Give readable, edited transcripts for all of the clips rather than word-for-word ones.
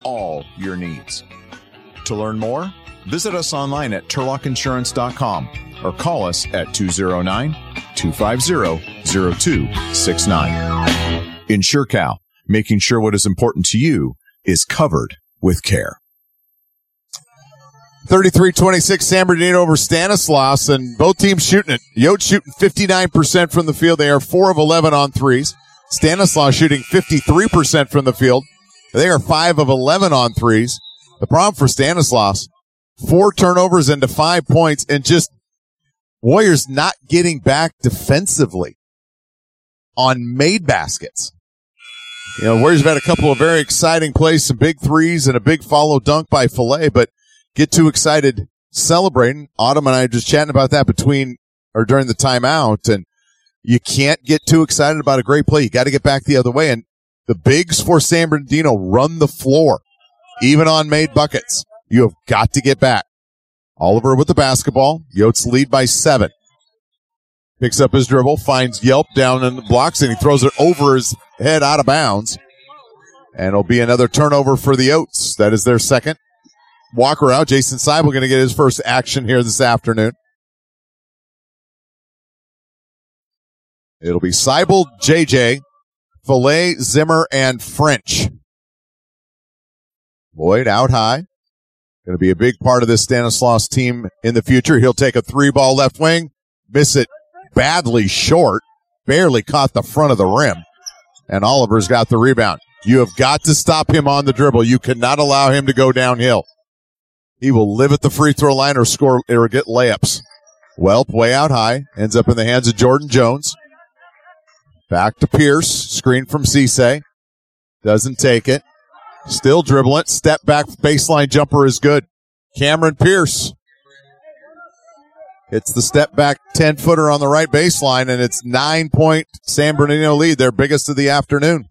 all your needs. To learn more, visit us online at turlockinsurance.com or call us at 209-250-0269. InsureCal, making sure what is important to you is covered with care. 33-26 San Bernardino over Stanislaus, and both teams shooting it. Yotes shooting 59% from the field. They are 4 of 11 on threes. Stanislaus shooting 53% from the field. They are 5 of 11 on threes. The problem for Stanislaus, 4 turnovers into 5 points, and just Warriors not getting back defensively on made baskets. You know, Warriors have had a couple of very exciting plays, some big threes and a big follow dunk by Fillet, but get too excited celebrating. Autumn and I are just chatting about that during the timeout, and you can't get too excited about a great play. You got to get back the other way, and the bigs for San Bernardino run the floor, even on made buckets. You have got to get back. Oliver with the basketball. Yotes lead by 7. Picks up his dribble, finds Yelp down in the blocks, and he throws it over his head out of bounds. And it'll be another turnover for the Yotes. That is their second. Walker out. Jason Seibel going to get his first action here this afternoon. It'll be Seibel, JJ, Fillet, Zimmer, and French. Boyd out high. Going to be a big part of this Stanislaus team in the future. He'll take a 3-ball left wing, miss it badly short, barely caught the front of the rim, and Oliver's got the rebound. You have got to stop him on the dribble. You cannot allow him to go downhill. He will live at the free throw line or score or get layups. Welp way out high, ends up in the hands of Jordan Jones. Back to Pierce, screen from Cisse. Doesn't take it. Still dribbling it. Step back baseline jumper is good. Cameron Pierce hits the step back 10-footer on the right baseline, and it's 9-point San Bernardino lead, their biggest of the afternoon.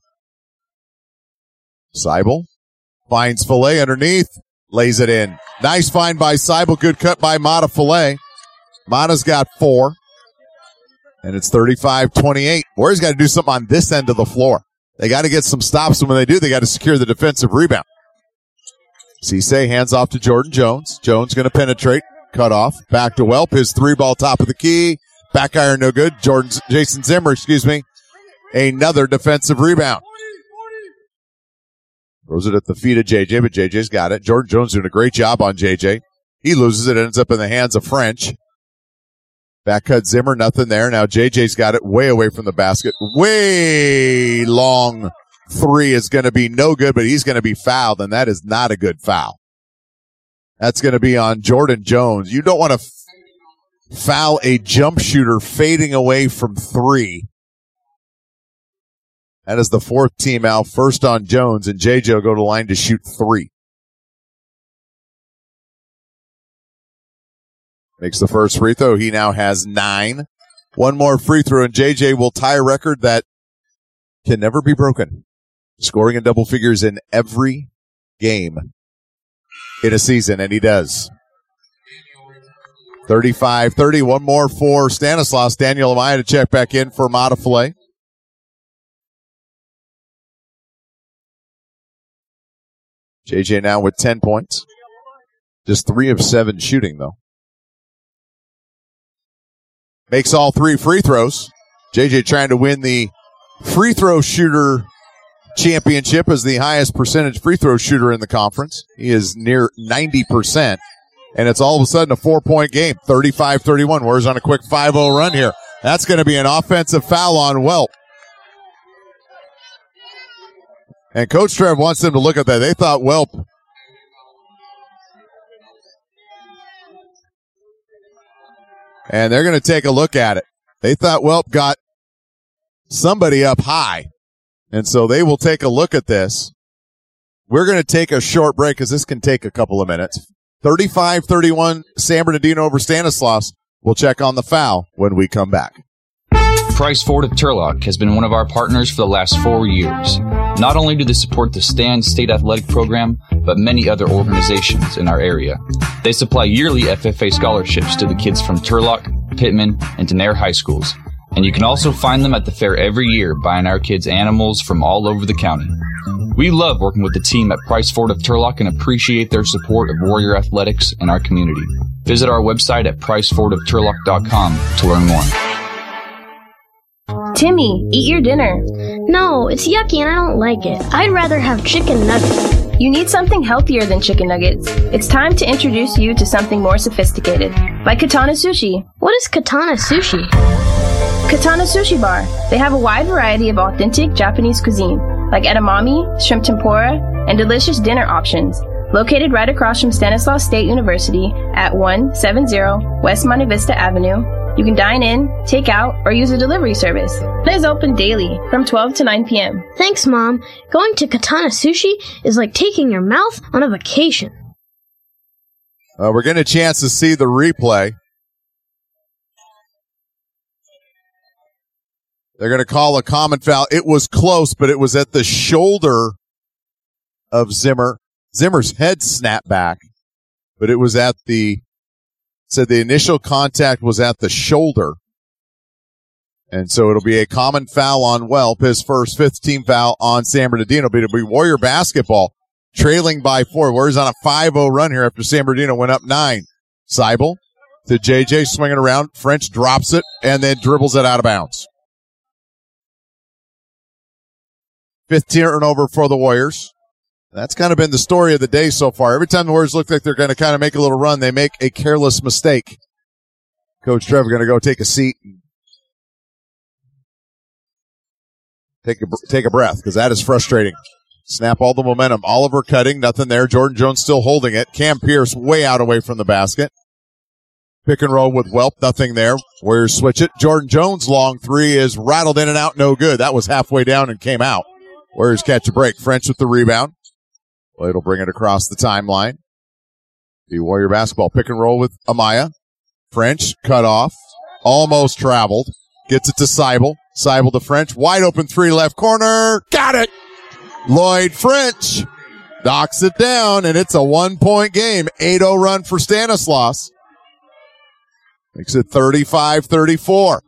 Seibel finds Fillet underneath, lays it in. Nice find by Seibel. Good cut by Mata Fillet. Mata's got 4, and it's 35-28. Warriors got to do something on this end of the floor. They got to get some stops, and when they do, they got to secure the defensive rebound. Cisse hands off to Jordan Jones. Jones going to penetrate. Cut off. Back to Welp. His 3-ball top of the key. Back iron no good. Jason Zimmer, another defensive rebound. Throws it at the feet of JJ, but JJ's got it. Jordan Jones doing a great job on JJ. He loses it. Ends up in the hands of French. Back cut Zimmer, nothing there. Now JJ's got it way away from the basket. Way long 3 is going to be no good, but he's going to be fouled, and that is not a good foul. That's going to be on Jordan Jones. You don't want to foul a jump shooter fading away from 3. That is the 4th team out. First on Jones, and JJ will go to the line to shoot 3. Makes the first free throw. He now has 9. One more free throw, and JJ will tie a record that can never be broken. Scoring in double figures in every game in a season, and he does. 35-30. One more for Stanislaus. Daniel Amaya to check back in for Mata Fillet. JJ now with 10 points. Just 3 of 7 shooting, though. Makes all 3 free throws. JJ trying to win the free throw shooter championship as the highest percentage free throw shooter in the conference. He is near 90%. And it's all of a sudden a 4-point game. 35-31. Warriors on a quick 5-0 run here. That's going to be an offensive foul on Welp. And Coach Trev wants them to look at that. They thought Welp and they're going to take a look at it. They thought Welp got somebody up high, and so they will take a look at this. We're going to take a short break because this can take a couple of minutes. 35-31, San Bernardino over Stanislaus. We'll check on the foul when we come back. Price Ford of Turlock has been one of our partners for the last 4 years. Not only do they support the Stan State Athletic Program, but many other organizations in our area. They supply yearly FFA scholarships to the kids from Turlock, Pittman, and Tenair high schools. And you can also find them at the fair every year buying our kids animals from all over the county. We love working with the team at Price Ford of Turlock and appreciate their support of Warrior Athletics and our community. Visit our website at pricefordofturlock.com to learn more. Timmy, eat your dinner. No, it's yucky and I don't like it. I'd rather have chicken nuggets. You need something healthier than chicken nuggets. It's time to introduce you to something more sophisticated, like Katana Sushi. What is Katana Sushi? Katana Sushi Bar. They have a wide variety of authentic Japanese cuisine, like edamame, shrimp tempura, and delicious dinner options. Located right across from Stanislaus State University at 170 West Monte Vista Avenue, you can dine in, take out, or use a delivery service. It is open daily from 12 to 9 p.m. Thanks, Mom. Going to Katana Sushi is like taking your mouth on a vacation. We're getting a chance to see the replay. They're going to call a common foul. It was close, but it was at the shoulder of Zimmer. Zimmer's head snapped back, but it was at the initial contact was at the shoulder. And so it'll be a common foul on Welp, his first 15 foul on San Bernardino. It'll be Warrior basketball trailing by 4. Warriors on a 5-0 run here after San Bernardino went up 9. Seibel to JJ, swinging around. French drops it and then dribbles it out of bounds. 5th turnover for the Warriors. That's kind of been the story of the day so far. Every time the Warriors look like they're going to kind of make a little run, they make a careless mistake. Coach Trevor going to go take a seat and take a breath, because that is frustrating. Snap all the momentum. Oliver cutting, nothing there. Jordan Jones still holding it. Cam Pierce way out away from the basket. Pick and roll with Welp, nothing there. Warriors switch it. Jordan Jones' long three is rattled in and out, no good. That was halfway down and came out. Warriors catch a break. French with the rebound. Lloyd will bring it across the timeline. The Warrior basketball pick and roll with Amaya. French cut off. Almost traveled. Gets it to Seibel. Seibel to French. Wide open three left corner. Got it. Lloyd French knocks it down, and it's a 1-point game. 8-0 run for Stanislaus. Makes it 35-34.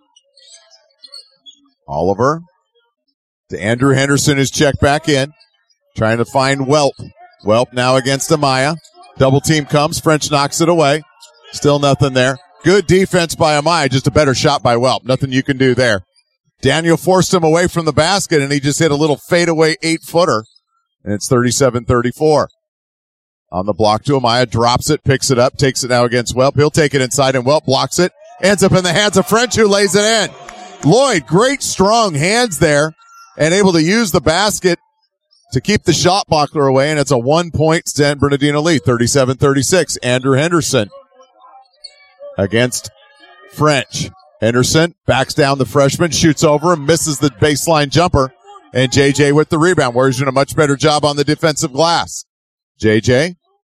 Oliver to Andrew Henderson, who's checked back in. Trying to find Welp. Welp now against Amaya. Double team comes. French knocks it away. Still nothing there. Good defense by Amaya. Just a better shot by Welp. Nothing you can do there. Daniel forced him away from the basket, and he just hit a little fadeaway 8-footer. And it's 37-34. On the block to Amaya. Drops it, picks it up, takes it now against Welp. He'll take it inside, and Welp blocks it. Ends up in the hands of French, who lays it in. Lloyd, great strong hands there, and able to use the basket to keep the shot blocker away, and it's a 1-point San Bernardino lead, 37-36. Andrew Henderson against French. Henderson backs down the freshman, shoots over him, misses the baseline jumper, and JJ with the rebound. Warriors doing a much better job on the defensive glass. JJ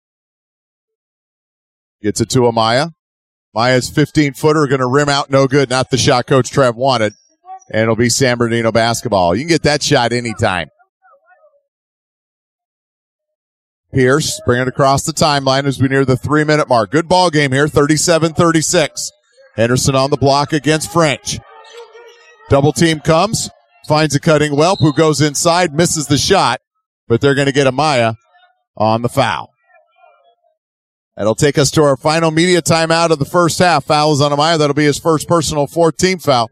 gets it to Amaya. Maya's 15-footer going to rim out, no good. Not the shot Coach Trev wanted, and it'll be San Bernardino basketball. You can get that shot anytime. Pierce bringing it across the timeline as we near the 3-minute mark. Good ball game here, 37-36. Henderson on the block against French. Double team comes, finds a cutting Welp, who goes inside, misses the shot, but they're going to get Amaya on the foul. That'll take us to our final media timeout of the first half. Foul is on Amaya. That'll be his first personal 4th-team foul.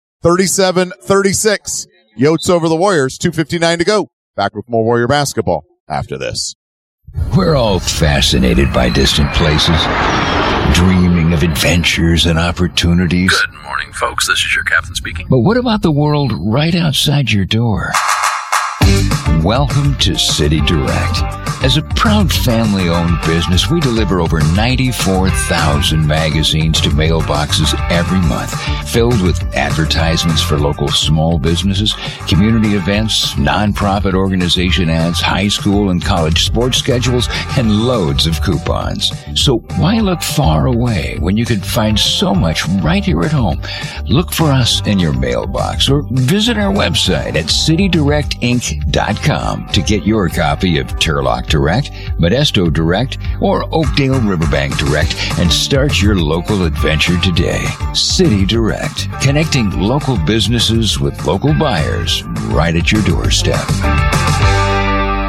37-36. Yotes over the Warriors. 2:59 to go. Back with more Warrior basketball after this. We're all fascinated by distant places, dreaming of adventures and opportunities. Good morning, folks. This is your captain speaking. But what about the world right outside your door? Welcome to City Direct. As a proud family-owned business, we deliver over 94,000 magazines to mailboxes every month, filled with advertisements for local small businesses, community events, nonprofit organization ads, high school and college sports schedules, and loads of coupons. So why look far away when you can find so much right here at home? Look for us in your mailbox or visit our website at citydirectinc.com to get your copy of Turlock Direct, Modesto Direct, or Oakdale Riverbank Direct, and start your local adventure today. City Direct, connecting local businesses with local buyers right at your doorstep.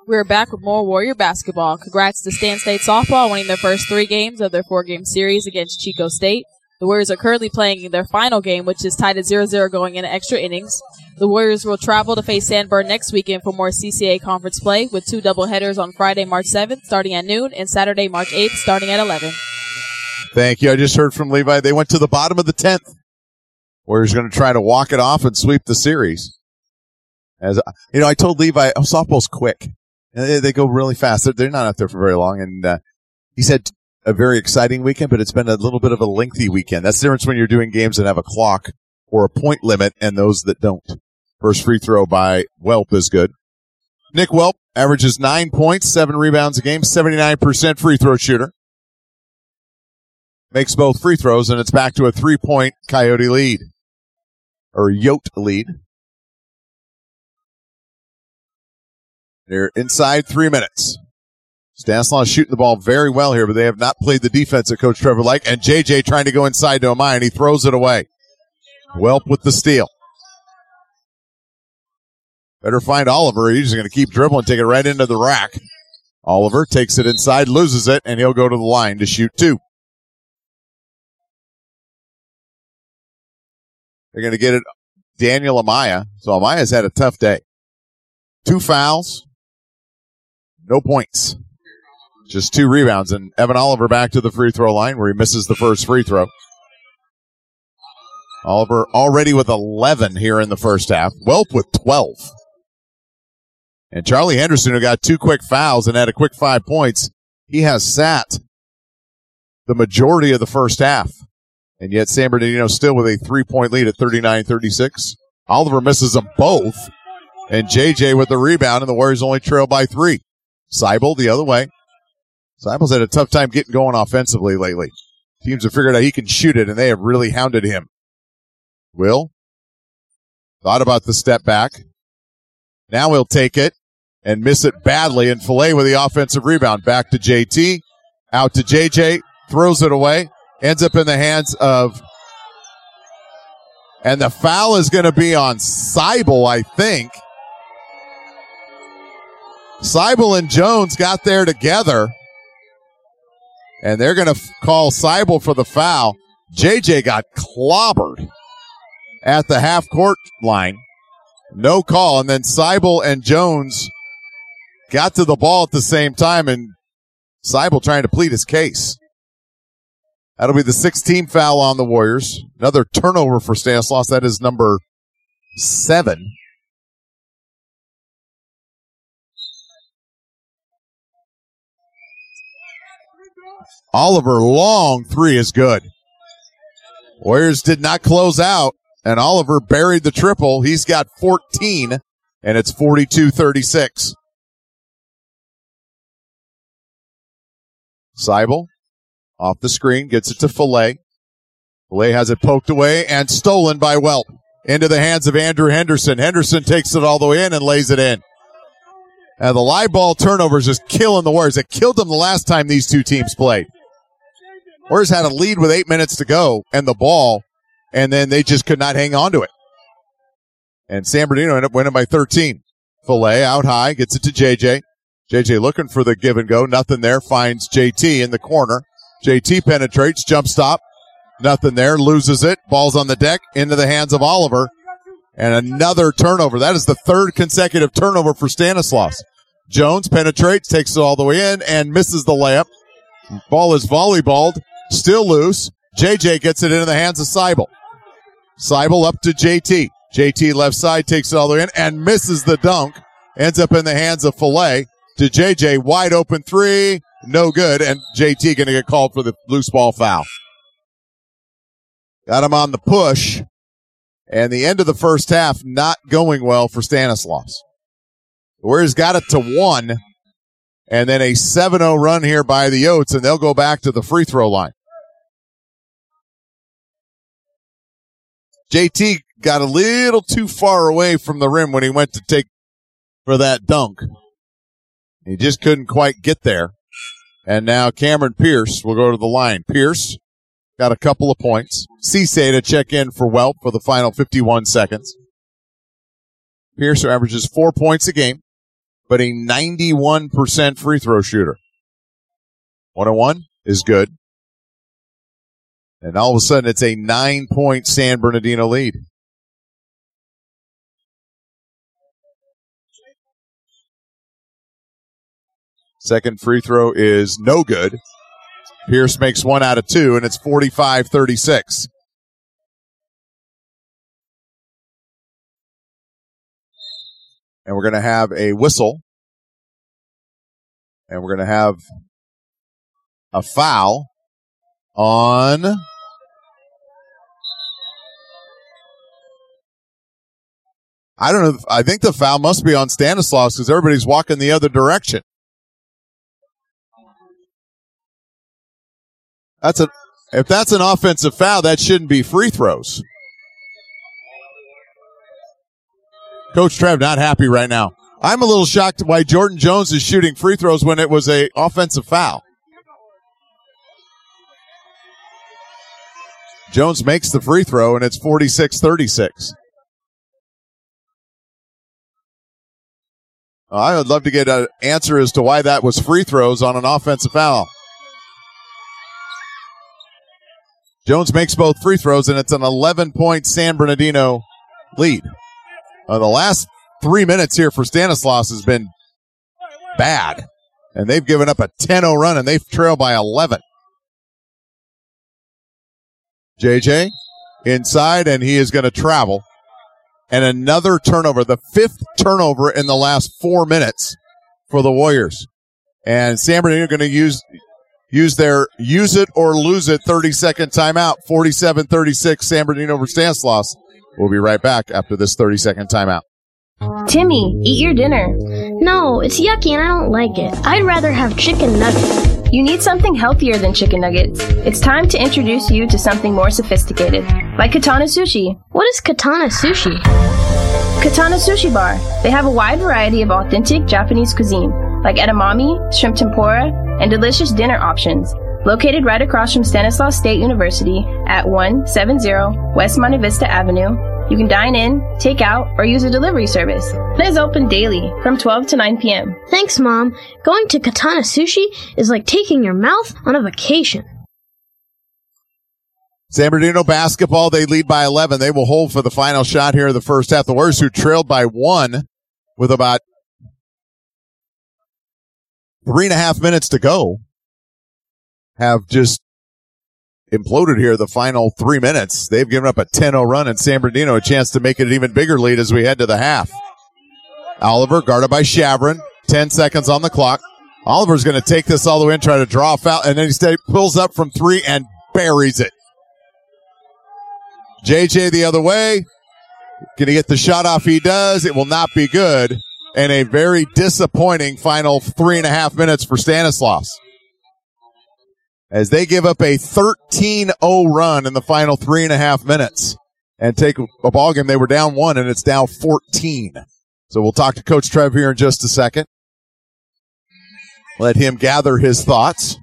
We're back with more Warrior basketball. Congrats to Stan State softball winning their first 3 games of their 4-game series against Chico State. The Warriors are currently playing their final game, which is tied at 0-0 going into extra innings. The Warriors will travel to face Sandburn next weekend for more CCA conference play with 2 doubleheaders on Friday, March 7th, starting at noon, and Saturday, March 8th, starting at 11. Thank you. I just heard from Levi. They went to the bottom of the 10th. Warriors going to try to walk it off and sweep the series. As you know, I told Levi, softball's quick. They go really fast. They're not out there for very long. And he said a very exciting weekend, but it's been a little bit of a lengthy weekend. That's the difference when you're doing games that have a clock or a point limit and those that don't. First free throw by Welp is good. Nick Welp averages 9 points, 7 rebounds a game, 79% free throw shooter. Makes both free throws, and it's back to a 3-point Coyote lead. Or Yote lead. They're inside 3 minutes. Stanislaus shooting the ball very well here, but they have not played the defense that Coach Trevor liked. And JJ trying to go inside to Amaya, and he throws it away. Welp with the steal. Better find Oliver. He's just going to keep dribbling, take it right into the rack. Oliver takes it inside, loses it, and he'll go to the line to shoot 2. They're going to get it Daniel Amaya. So Amaya's had a tough day. 2 fouls. No points. Just 2 rebounds. And Evan Oliver back to the free throw line where he misses the first free throw. Oliver already with 11 here in the first half. Welp with 12. And Charlie Henderson, who got 2 quick fouls and had a quick 5 points, he has sat the majority of the first half. And yet San Bernardino still with a 3-point lead at 39-36. Oliver misses them both. And JJ with the rebound, and the Warriors only trail by 3. Seibel the other way. Seibel's had a tough time getting going offensively lately. Teams have figured out he can shoot it, and they have really hounded him. Will thought about the step back. Now he'll take it and miss it badly, and Filet with the offensive rebound. Back to JT. Out to JJ. Throws it away. Ends up in the hands of... And the foul is going to be on Seibel, I think. Seibel and Jones got there together. And they're going to call Seibel for the foul. JJ got clobbered at the half-court line. No call. And then Seibel and Jones got to the ball at the same time. And Seibel trying to plead his case. That'll be the 16th foul on the Warriors. Another turnover for Stanislaus. That is number 7. Oliver, long 3 is good. Warriors did not close out, and Oliver buried the triple. He's got 14, and it's 42-36. Seibel off the screen, gets it to Filet. Filet has it poked away and stolen by Welp. Into the hands of Andrew Henderson. Henderson takes it all the way in and lays it in. And the live ball turnover is just killing the Warriors. It killed them the last time these two teams played. Warriors had a lead with 8 minutes to go and the ball, and then they just could not hang on to it. And San Bernardino ended up winning by 13. Filet out high, gets it to JJ. JJ looking for the give and go. Nothing there. Finds JT in the corner. JT penetrates, jump stop. Nothing there. Loses it. Ball's on the deck. Into the hands of Oliver. And another turnover. That is the 3rd consecutive turnover for Stanislaus. Jones penetrates, takes it all the way in, and misses the layup. Ball is volleyballed. Still loose. JJ gets it into the hands of Seibel. Seibel up to JT. JT left side takes it all the way in and misses the dunk. Ends up in the hands of Filet. To JJ, wide open 3. No good, and JT going to get called for the loose ball foul. Got him on the push, and the end of the first half not going well for Stanislaus. The Warriors got it to 1, and then a 7-0 run here by the Yotes, and they'll go back to the free throw line. JT got a little too far away from the rim when he went to take for that dunk. He just couldn't quite get there. And now Cameron Pierce will go to the line. Pierce got a couple of points. Cisse to check in for Welp for the final 51 seconds. Pierce averages 4 points a game. but a 91% free throw shooter. 101 is good. And all of a sudden, it's a 9-point San Bernardino lead. Second free throw is no good. Pierce makes 1 out of 2, and it's 45-36. And we're going to have a whistle. And we're going to have a foul on I don't know. I think the foul must be on Stanislaus because everybody's walking the other direction. If that's an offensive foul, that shouldn't be free throws. Coach Trev not happy right now. I'm a little shocked why Jordan Jones is shooting free throws when it was a offensive foul. Jones makes the free throw, and it's 46-36. I would love to get an answer as to why that was free throws on an offensive foul. Jones makes both free throws, and it's an 11-point San Bernardino lead. The last 3 minutes here for Stanislaus has been bad, and they've given up a 10-0 run, and they've trailed by 11. JJ inside, and he is going to travel. And another turnover, the 5th turnover in the last 4 minutes for the Warriors. And San Bernardino going to use their use it or lose it 30-second timeout. 47-36, San Bernardino over Stanislaus. We'll be right back after this 30-second timeout. Timmy, eat your dinner. No, it's yucky and I don't like it. I'd rather have chicken nuggets. You need something healthier than chicken nuggets. It's time to introduce you to something more sophisticated, like Katana Sushi. What is Katana Sushi? Katana Sushi Bar. They have a wide variety of authentic Japanese cuisine, like edamame, shrimp tempura, and delicious dinner options. Located right across from Stanislaus State University at 170 West Monte Vista Avenue, you can dine in, take out, or use a delivery service. It is open daily from 12 to 9 p.m. Thanks, Mom. Going to Katana Sushi is like taking your mouth on a vacation. San Bernardino basketball, they lead by 11. They will hold for the final shot here in the first half. The Warriors, who trailed by 1 with about 3.5 minutes to go, have just imploded here the final 3 minutes. They've given up a 10-0 run, and San Bernardino a chance to make it an even bigger lead as we head to the half. Oliver guarded by Shavrin. 10 seconds on the clock. Oliver's going to take this all the way and try to draw a foul, and then he pulls up from 3 and buries it. JJ the other way. Going to get the shot off. He does. It will not be good. And a very disappointing final 3.5 minutes for Stanislaus, as they give up a 13-0 run in the final 3.5 minutes and take a ball game. They were down 1, and it's now 14. So we'll talk to Coach Trev here in just a second. Let him gather his thoughts.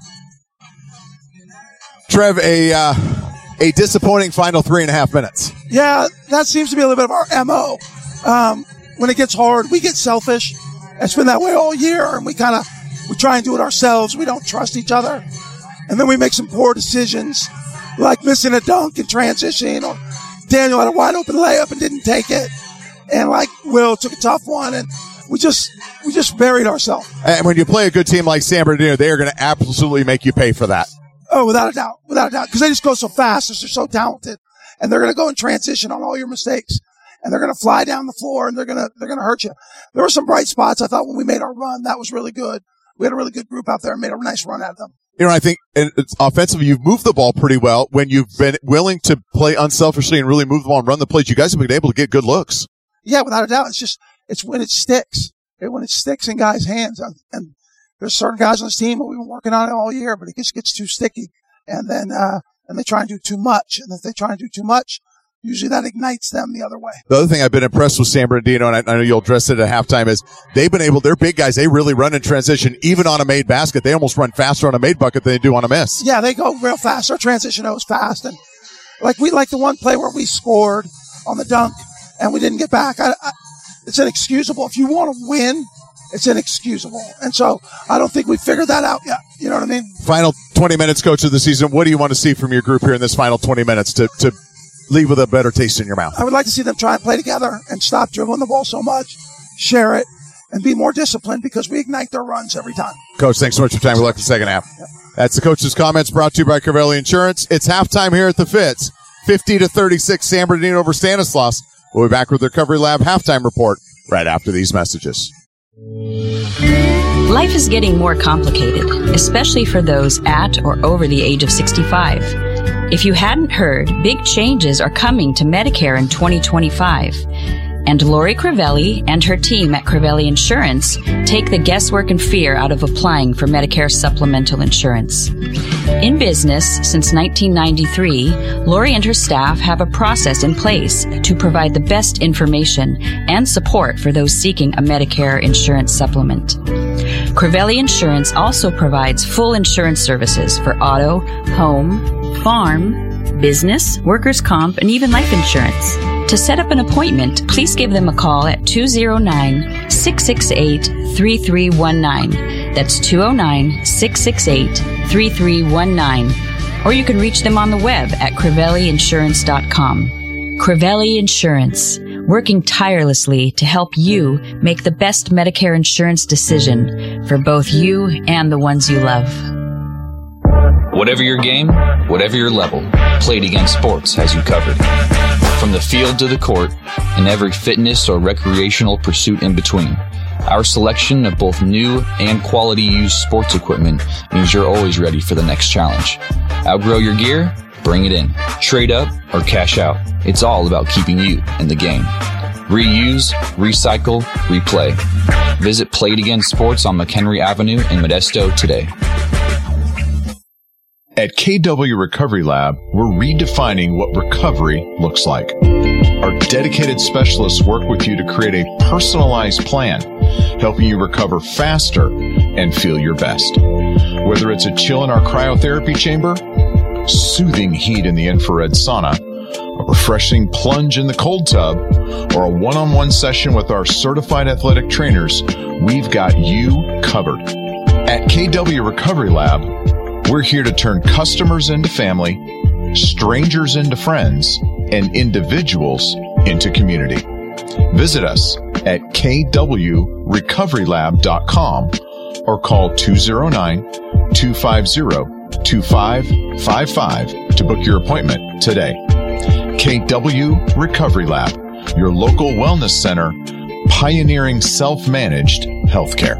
Trev, a disappointing final 3.5 minutes. Yeah, that seems to be a little bit of our MO. When it gets hard, we get selfish. It's been that way all year, and we try and do it ourselves. We don't trust each other. And then we make some poor decisions, like missing a dunk in transition, or Daniel had a wide open layup and didn't take it. And like Will took a tough one, and we just buried ourselves. And when you play a good team like San Bernardino, they are going to absolutely make you pay for that. Oh, without a doubt. Because they just go so fast, they're so talented. And they're going to go in transition on all your mistakes. And they're going to fly down the floor, and they're going to hurt you. There were some bright spots, I thought, when we made our run. That was really good. We had a really good group out there and made a nice run at them. You know, I think it's offensively, you've moved the ball pretty well when you've been willing to play unselfishly and really move the ball and run the plays. You guys have been able to get good looks. Yeah, without a doubt. It's when it sticks. When it sticks in guys' hands. And there's certain guys on this team that we've been working on it all year, but it just gets too sticky. And then, and they try and do too much. And if they try and do too much, usually that ignites them the other way. The other thing I've been impressed with San Bernardino, and I know you'll address it at halftime, is they're big guys. They really run in transition, even on a made basket. They almost run faster on a made bucket than they do on a miss. Yeah, they go real fast. Our transition goes fast. And like the one play where we scored on the dunk and we didn't get back. It's inexcusable. If you want to win it's inexcusable. And so I don't think we figured that out yet. You know what I mean? Final 20 minutes, coach of the season. What do you want to see from your group here in this final 20 minutes to leave with a better taste in your mouth? I would like to see them try and play together and stop dribbling the ball so much, share it, and be more disciplined because we ignite their runs every time. Coach, thanks so much for your time. Good luck in the second half. Yep. That's the coach's comments brought to you by Crivelli Insurance. It's halftime here at the Fitz. 50-36 San Bernardino over Stanislaus. We'll be back with the Recovery Lab halftime report right after these messages. Life is getting more complicated, especially for those at or over the age of 65. If you hadn't heard, big changes are coming to Medicare in 2025. And Lori Crivelli and her team at Crivelli Insurance take the guesswork and fear out of applying for Medicare supplemental insurance. In business since 1993, Lori and her staff have a process in place to provide the best information and support for those seeking a Medicare insurance supplement. Crivelli Insurance also provides full insurance services for auto, home, farm, business, workers' comp, and even life insurance. To set up an appointment, please give them a call at 209-668-3319. That's 209-668-3319. Or you can reach them on the web at crivelliinsurance.com. Crivelli Insurance, working tirelessly to help you make the best Medicare insurance decision for both you and the ones you love. Whatever your game, whatever your level, Played Again Sports has you covered. From the field to the court, and every fitness or recreational pursuit in between, our selection of both new and quality used sports equipment means you're always ready for the next challenge. Outgrow your gear? Bring it in. Trade up or cash out. It's all about keeping you in the game. Reuse, recycle, replay. Visit Played Again Sports on McHenry Avenue in Modesto today. At KW Recovery Lab, we're redefining what recovery looks like. Our dedicated specialists work with you to create a personalized plan, helping you recover faster and feel your best. Whether it's a chill in our cryotherapy chamber, soothing heat in the infrared sauna, a refreshing plunge in the cold tub, or a one-on-one session with our certified athletic trainers, we've got you covered. At KW Recovery Lab, we're here to turn customers into family, strangers into friends, and individuals into community. Visit us at kwrecoverylab.com or call 209-250-2555 to book your appointment today. KW Recovery Lab, your local wellness center, pioneering self-managed healthcare.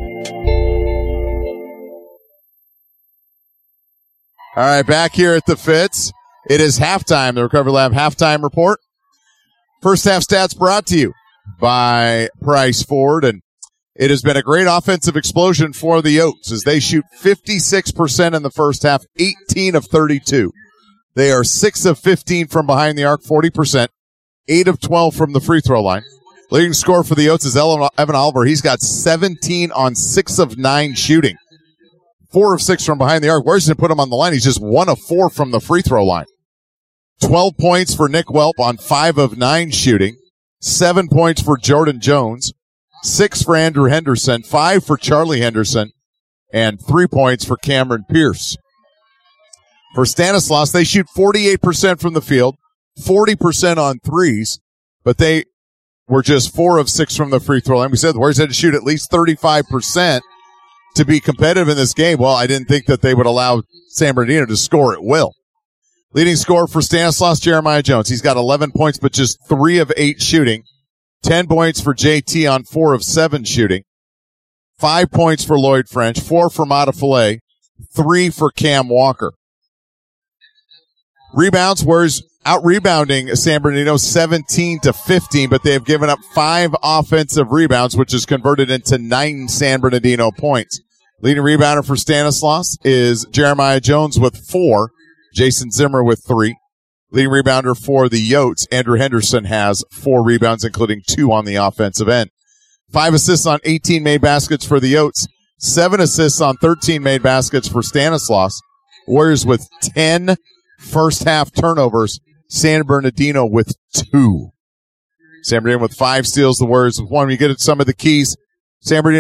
All right, back here at the Fitz. It is halftime, the Recovery Lab halftime report. First half stats brought to you by Price Ford, and it has been a great offensive explosion for the Oats as they shoot 56% in the first half, 18 of 32. They are 6 of 15 from behind the arc, 40%, 8 of 12 from the free throw line. Leading scorer for the Oats is Evan Oliver. He's got 17 on 6 of 9 shooting. 4 of 6 from behind the arc. Where's he put him on the line? He's just 1 of 4 from the free throw line. 12 points for Nick Welp on 5 of 9 shooting. 7 points for Jordan Jones. 6 for Andrew Henderson. 5 for Charlie Henderson. And 3 points for Cameron Pierce. For Stanislaus, they shoot 48% from the field, 40% on threes, but they were just 4 of 6 from the free throw line. We said the Warriors had to shoot at least 35% to be competitive in this game. Well, I didn't think that they would allow San Bernardino to score at will. Leading scorer for Stanislaus, Jeremiah Jones. He's got 11 points, but just 3 of 8 shooting. 10 points for JT on 4 of 7 shooting. 5 points for Lloyd French. 4 for Mata Filet. 3 for Cam Walker. Rebounds, Warriors out-rebounding San Bernardino 17-15, but they have given up 5 offensive rebounds, which is converted into 9 San Bernardino points. Leading rebounder for Stanislaus is Jeremiah Jones with 4, Jason Zimmer with 3. Leading rebounder for the Yotes, Andrew Henderson has 4 rebounds, including 2 on the offensive end. 5 assists on 18 made baskets for the Yotes, 7 assists on 13 made baskets for Stanislaus. Warriors with 10 first half turnovers, San Bernardino with 2. San Bernardino with 5 steals, the Warriors with 1. You get at some of the keys. San Bernardino,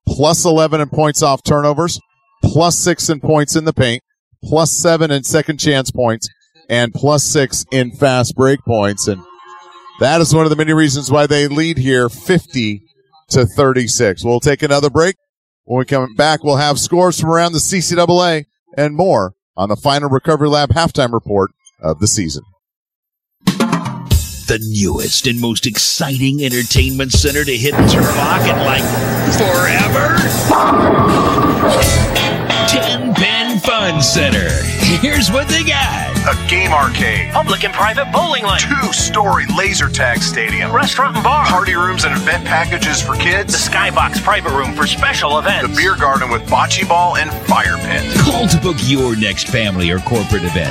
plus 11 in points off turnovers, plus 6 in points in the paint, plus 7 in second chance points, and plus 6 in fast break points. And that is one of the many reasons why they lead here 50-36. We'll take another break. When we come back, we'll have scores from around the CCAA and more on the final Recovery Lab halftime report of the season. The newest and most exciting entertainment center to hit Turlock in like forever. 10 Pin Fun Center. Here's what they got. A game arcade. Public and private bowling lane. 2-story laser tag stadium. Restaurant and bar. Party rooms and event packages for kids. The Skybox private room for special events. The beer garden with bocce ball and fire pit. Call to book your next family or corporate event.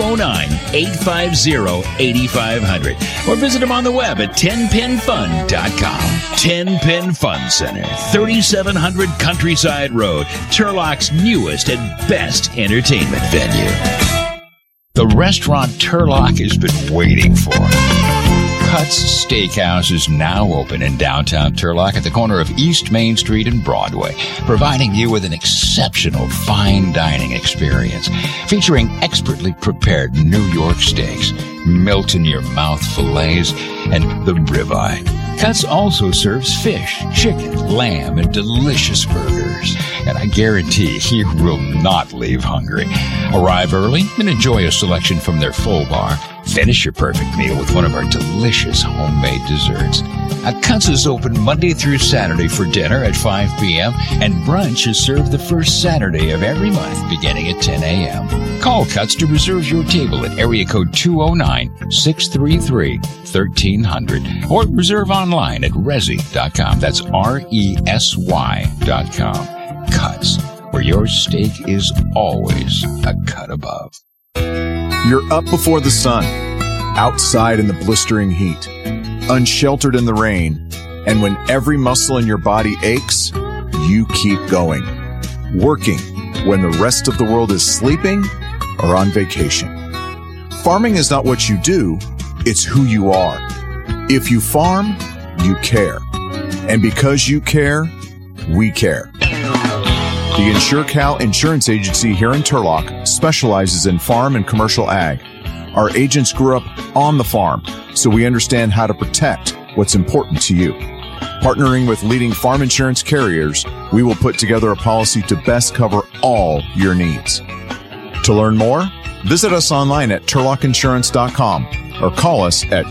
209-850-8500. Or visit them on the web at 10pinfun.com. 10 Pin Fun Center. 3700 Countryside Road. Turlock's newest and best entertainment venue. The restaurant Turlock has been waiting for. Cuts Steakhouse is now open in downtown Turlock at the corner of East Main Street and Broadway, providing you with an exceptional fine dining experience featuring expertly prepared New York steaks, melt-in-your-mouth fillets, and the ribeye. Cuts also serves fish, chicken, lamb, and delicious burgers. And I guarantee you will not leave hungry. Arrive early and enjoy a selection from their full bar. Finish your perfect meal with one of our delicious homemade desserts. Cuts is open Monday through Saturday for dinner at 5 p.m. and brunch is served the first Saturday of every month beginning at 10 a.m. Call Cuts to reserve your table at area code 209-633-1300 or reserve online at Resy.com. That's RESY.com. Cuts, where your steak is always a cut above. You're up before the sun, outside in the blistering heat, unsheltered in the rain, and when every muscle in your body aches, you keep going, working when the rest of the world is sleeping or on vacation. Farming is not what you do, it's who you are. If you farm, you care. And because you care, we care. The InsureCal Insurance Agency here in Turlock specializes in farm and commercial ag. Our agents grew up on the farm, so we understand how to protect what's important to you. Partnering with leading farm insurance carriers, we will put together a policy to best cover all your needs. To learn more, visit us online at turlockinsurance.com or call us at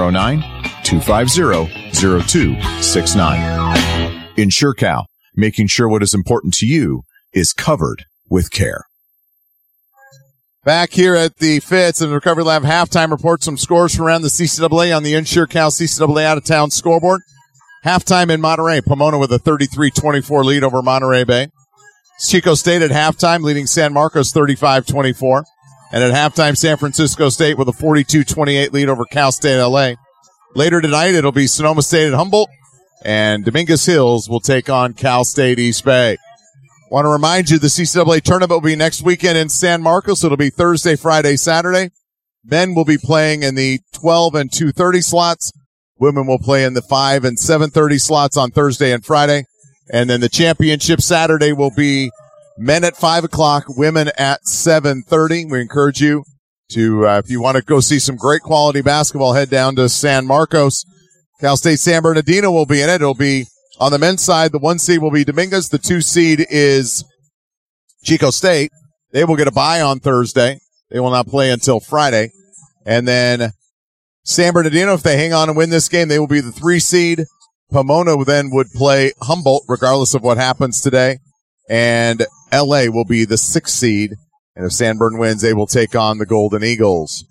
209-250-0269. InsureCal, making sure what is important to you is covered with care. Back here at the Fitz and Recovery Lab halftime report, some scores from around the CCAA on the InsureCal CCAA out-of-town scoreboard. Halftime in Monterey, Pomona with a 33-24 lead over Monterey Bay. Chico State at halftime leading San Marcos 35-24. And at halftime, San Francisco State with a 42-28 lead over Cal State LA. Later tonight, it'll be Sonoma State at Humboldt. And Dominguez Hills will take on Cal State East Bay. Want to remind you, the CCAA tournament will be next weekend in San Marcos. It'll be Thursday, Friday, Saturday. Men will be playing in the 12 and 2:30 slots. Women will play in the 5 and 7:30 slots on Thursday and Friday. And then the championship Saturday will be men at 5 o'clock, women at 7:30. We encourage you to, if you want to go see some great quality basketball, head down to San Marcos. Cal State San Bernardino will be in it. It'll be on the men's side. The 1 seed will be Dominguez. The 2 seed is Chico State. They will get a bye on Thursday. They will not play until Friday. And then San Bernardino, if they hang on and win this game, they will be the 3 seed. Pomona then would play Humboldt, regardless of what happens today. And LA will be the 6 seed. And if San Bern wins, they will take on the Golden Eagles.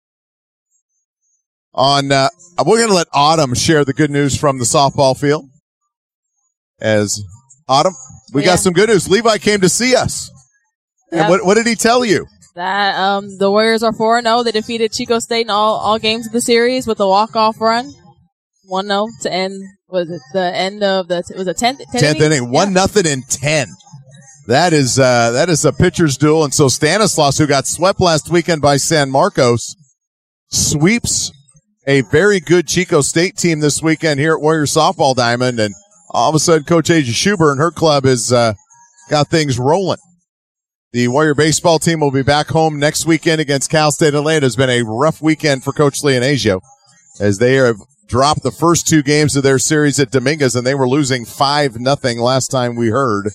We're going to let Autumn share the good news from the softball field. As Autumn, we got some good news. Levi came to see us. And what did he tell you? That the Warriors are 4-0. They defeated Chico State in all games of the series with a walk-off run. 1-0 to end, was it the end of the, it was a 10th inning? 1-0 in 10. That is a pitcher's duel. And so Stanislaus, who got swept last weekend by San Marcos, sweeps a very good Chico State team this weekend here at Warrior Softball Diamond. And all of a sudden Coach Asia Schuber and her club has got things rolling. The Warrior baseball team will be back home next weekend against Cal State Atlanta. It's been a rough weekend for Coach Leonasio as they have dropped the first 2 games of their series at Dominguez, and they were losing 5-0 last time we heard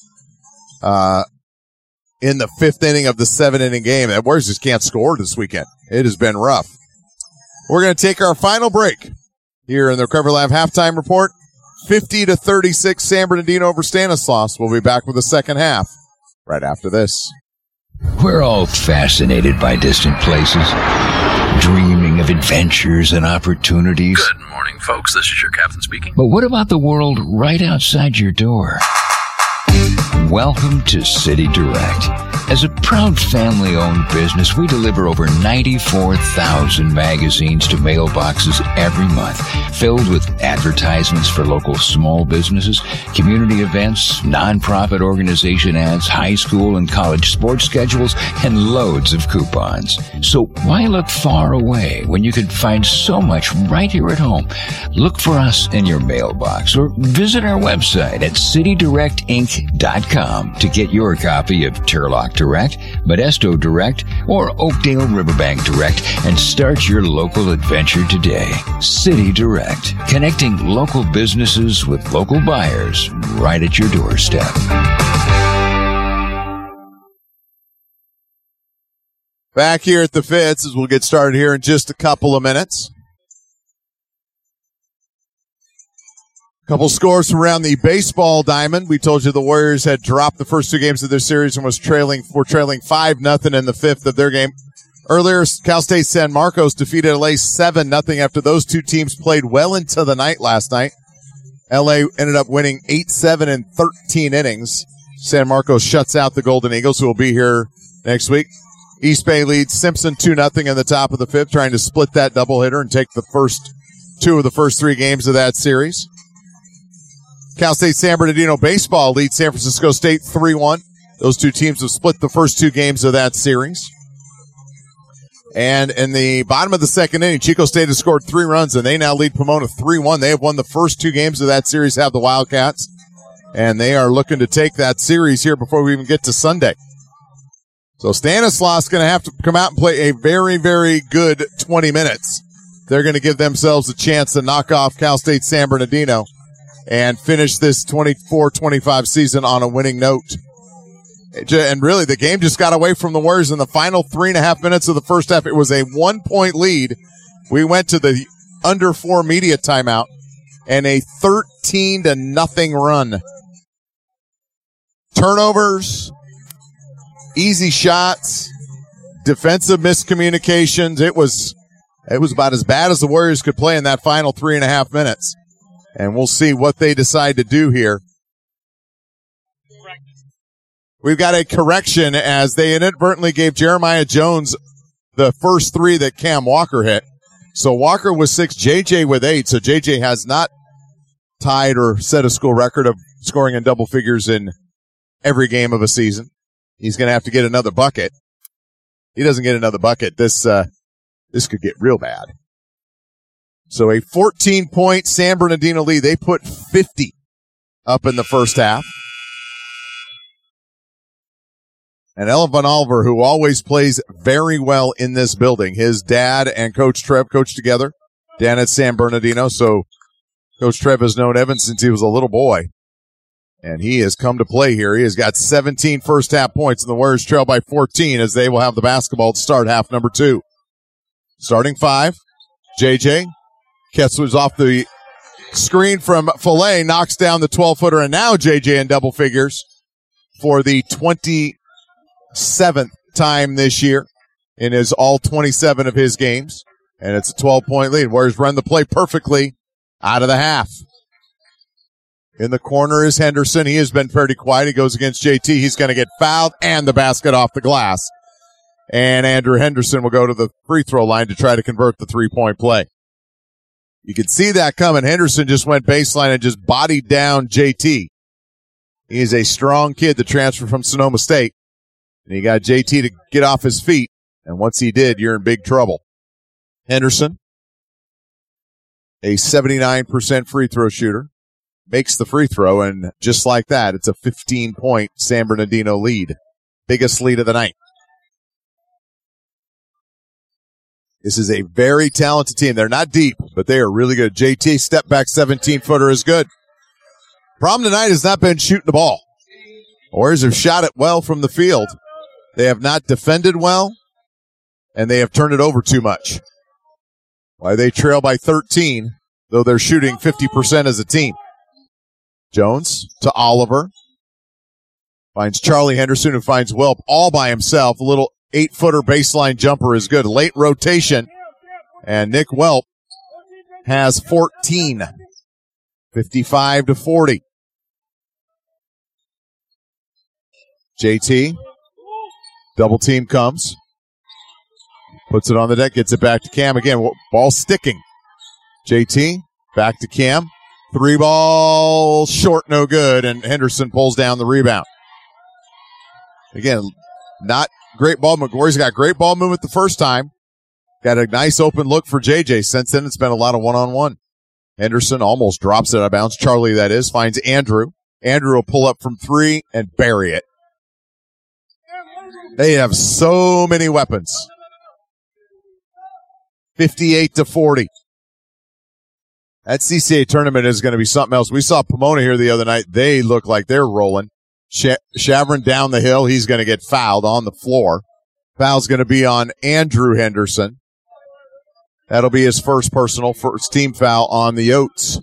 in the 5th inning of the 7-inning game. The Warriors just can't score this weekend. It has been rough. We're going to take our final break here in the Recovery Lab halftime report. 50-36 San Bernardino over Stanislaus. We'll be back with the second half right after this. We're all fascinated by distant places, dreaming of adventures and opportunities. Good morning, folks. This is your captain speaking. But what about the world right outside your door? Welcome to City Direct. As a proud family-owned business, we deliver over 94,000 magazines to mailboxes every month, filled with advertisements for local small businesses, community events, nonprofit organization ads, high school and college sports schedules, and loads of coupons. So why look far away when you can find so much right here at home? Look for us in your mailbox or visit our website at citydirectinc.com to get your copy of Turlock Direct, Modesto Direct, or Oakdale Riverbank Direct and start your local adventure today. City Direct, connecting local businesses with local buyers right at your doorstep. Back here at the Fitz as we'll get started here in just a couple of minutes. Couple scores from around the baseball diamond. We told you the Warriors had dropped the first 2 games of their series and were trailing 5-0 in the 5th of their game. Earlier, Cal State San Marcos defeated LA 7-0 after those 2 teams played well into the night last night. LA ended up winning 8-7 in 13 innings. San Marcos shuts out the Golden Eagles, who will be here next week. East Bay leads Simpson 2-0 in the top of the 5th, trying to split that doubleheader and take the first 2 of the first 3 games of that series. Cal State San Bernardino baseball leads San Francisco State 3-1. Those 2 teams have split the first 2 games of that series. And in the bottom of the 2nd inning, Chico State has scored 3 runs, and they now lead Pomona 3-1. They have won the first 2 games of that series, have the Wildcats. And they are looking to take that series here before we even get to Sunday. So Stanislaus is going to have to come out and play a very, very good 20 minutes. They're going to give themselves a chance to knock off Cal State San Bernardino and finish this 24-25 season on a winning note. And really, the game just got away from the Warriors in the final 3.5 minutes of the first half. It was a 1-point lead. We went to the under 4 media timeout and a 13-0 run. Turnovers, easy shots, defensive miscommunications. It was about as bad as the Warriors could play in that final 3.5 minutes. And we'll see what they decide to do here. We've got a correction as they inadvertently gave Jeremiah Jones the first 3 that Cam Walker hit. So Walker was 6, JJ with 8. So JJ has not tied or set a school record of scoring in double figures in every game of a season. He's going to have to get another bucket. He doesn't get another bucket. This could get real bad. So a 14-point San Bernardino lead. They put 50 up in the first half. And Elvin Oliver, who always plays very well in this building. His dad and Coach Trev coached together down at San Bernardino. So Coach Trev has known Evan since he was a little boy. And he has come to play here. He has got 17 first-half points, and the Warriors trail by 14 as they will have the basketball to start half number 2. Starting 5, JJ. Kessler's off the screen from Fillet, knocks down the 12-footer, and now JJ in double figures for the 27th time this year in his all 27 of his games. And it's a 12-point lead. Warriors run the play perfectly out of the half. In the corner is Henderson. He has been pretty quiet. He goes against JT. He's going to get fouled and the basket off the glass. And Andrew Henderson will go to the free throw line to try to convert the 3-point play. You could see that coming. Henderson just went baseline and just bodied down JT. He's a strong kid that transferred from Sonoma State. And he got JT to get off his feet. And once he did, you're in big trouble. Henderson, a 79% free throw shooter. makes the free throw, and just like that, it's a 15-point San Bernardino lead. Biggest lead of the night. This is a very talented team. They're not deep, but they are really good. JT, step back 17-footer is good. Problem tonight has not been shooting the ball. Warriors have shot it well from the field. They have not defended well, and they have turned it over too much. Why they trail by 13, though they're shooting 50% as a team. Jones to Oliver. Finds Charlie Henderson, who finds Welp all by himself. A little 8-footer baseline jumper is good. Late rotation. And Nick Welp has 14. 55-40. JT. Double team comes. Puts it on the deck. Gets it back to Cam again. Ball sticking. JT. Back to Cam. 3 ball short, no good. And Henderson pulls down the rebound. Again, not great ball movement. Warriors got great ball movement the first time. Got a nice open look for JJ. Since then, it's been a lot of one-on-one. Henderson almost drops it out of bounds. Charlie, that is, finds Andrew. Andrew will pull up from 3 and bury it. They have so many weapons. 58-40. That CCA tournament is going to be something else. We saw Pomona here the other night. They look like they're rolling. Shavrin down the hill. He's going to get fouled on the floor. Foul's going to be on Andrew Henderson. That'll be his first team foul on the Oats.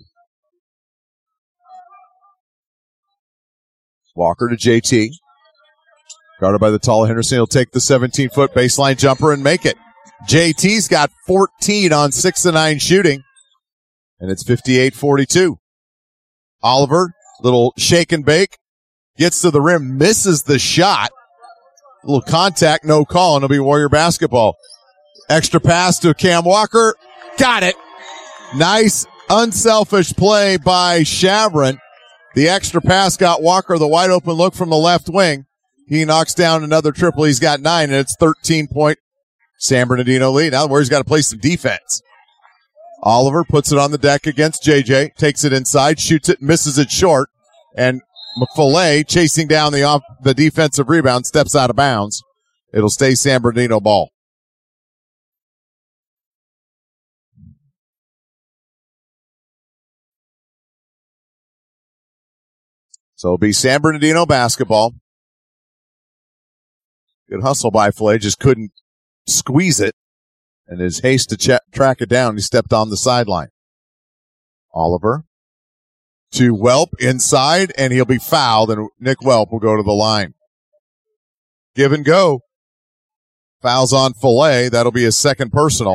Walker to JT. Guarded by the tall Henderson. He'll take the 17-foot baseline jumper and make it. JT's got 14 on 6 of 9 shooting. And it's 58-42. Oliver, little shake and bake. Gets to the rim, misses the shot. A little contact, no call, and it'll be Warrior basketball. Extra pass to Cam Walker. Got it. Nice, unselfish play by Shavrin. The extra pass got Walker the wide open look from the left wing. He knocks down another triple. He's got 9, and it's 13-point San Bernardino lead. Now the Warriors got to play some defense. Oliver puts it on the deck against JJ, takes it inside, shoots it, misses it short, and Fillet, chasing down the defensive rebound, steps out of bounds. It'll stay San Bernardino ball. So it'll be San Bernardino basketball. Good hustle by Fillet, just couldn't squeeze it. And his haste to track it down, he stepped on the sideline. Oliver to Welp inside, and he'll be fouled, and Nick Welp will go to the line. Give and go. Fouls on Fillet. That'll be his second personal.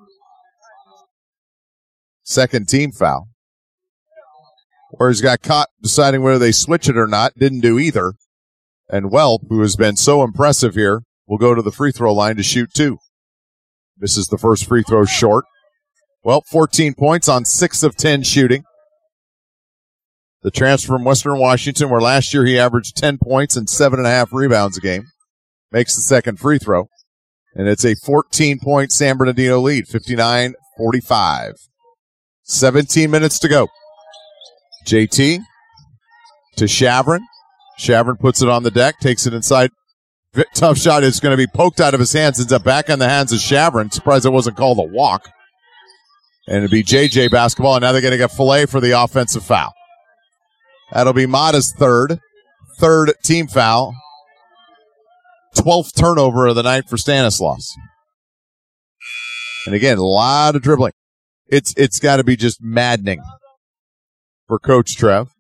Second team foul. Warriors got caught deciding whether they switch it or not. Didn't do either. And Welp, who has been so impressive here, will go to the free throw line to shoot 2. This is the first free throw short. Welp, 14 points on 6 of 10 shooting. The transfer from Western Washington, where last year he averaged 10 points and 7.5 rebounds a game, makes the second free throw. And it's a 14-point San Bernardino lead, 59-45. 17 minutes to go. JT to Shavrin. Shavrin puts it on the deck, takes it inside. Tough shot is going to be poked out of his hands, ends up back on the hands of Shavrin. Surprised it wasn't called a walk. And it'll be JJ basketball, and now they're going to get Fillet for the offensive foul. That'll be Mata's third team foul. 12th turnover of the night for Stanislaus. And again, a lot of dribbling. It's got to be just maddening for Coach Trev.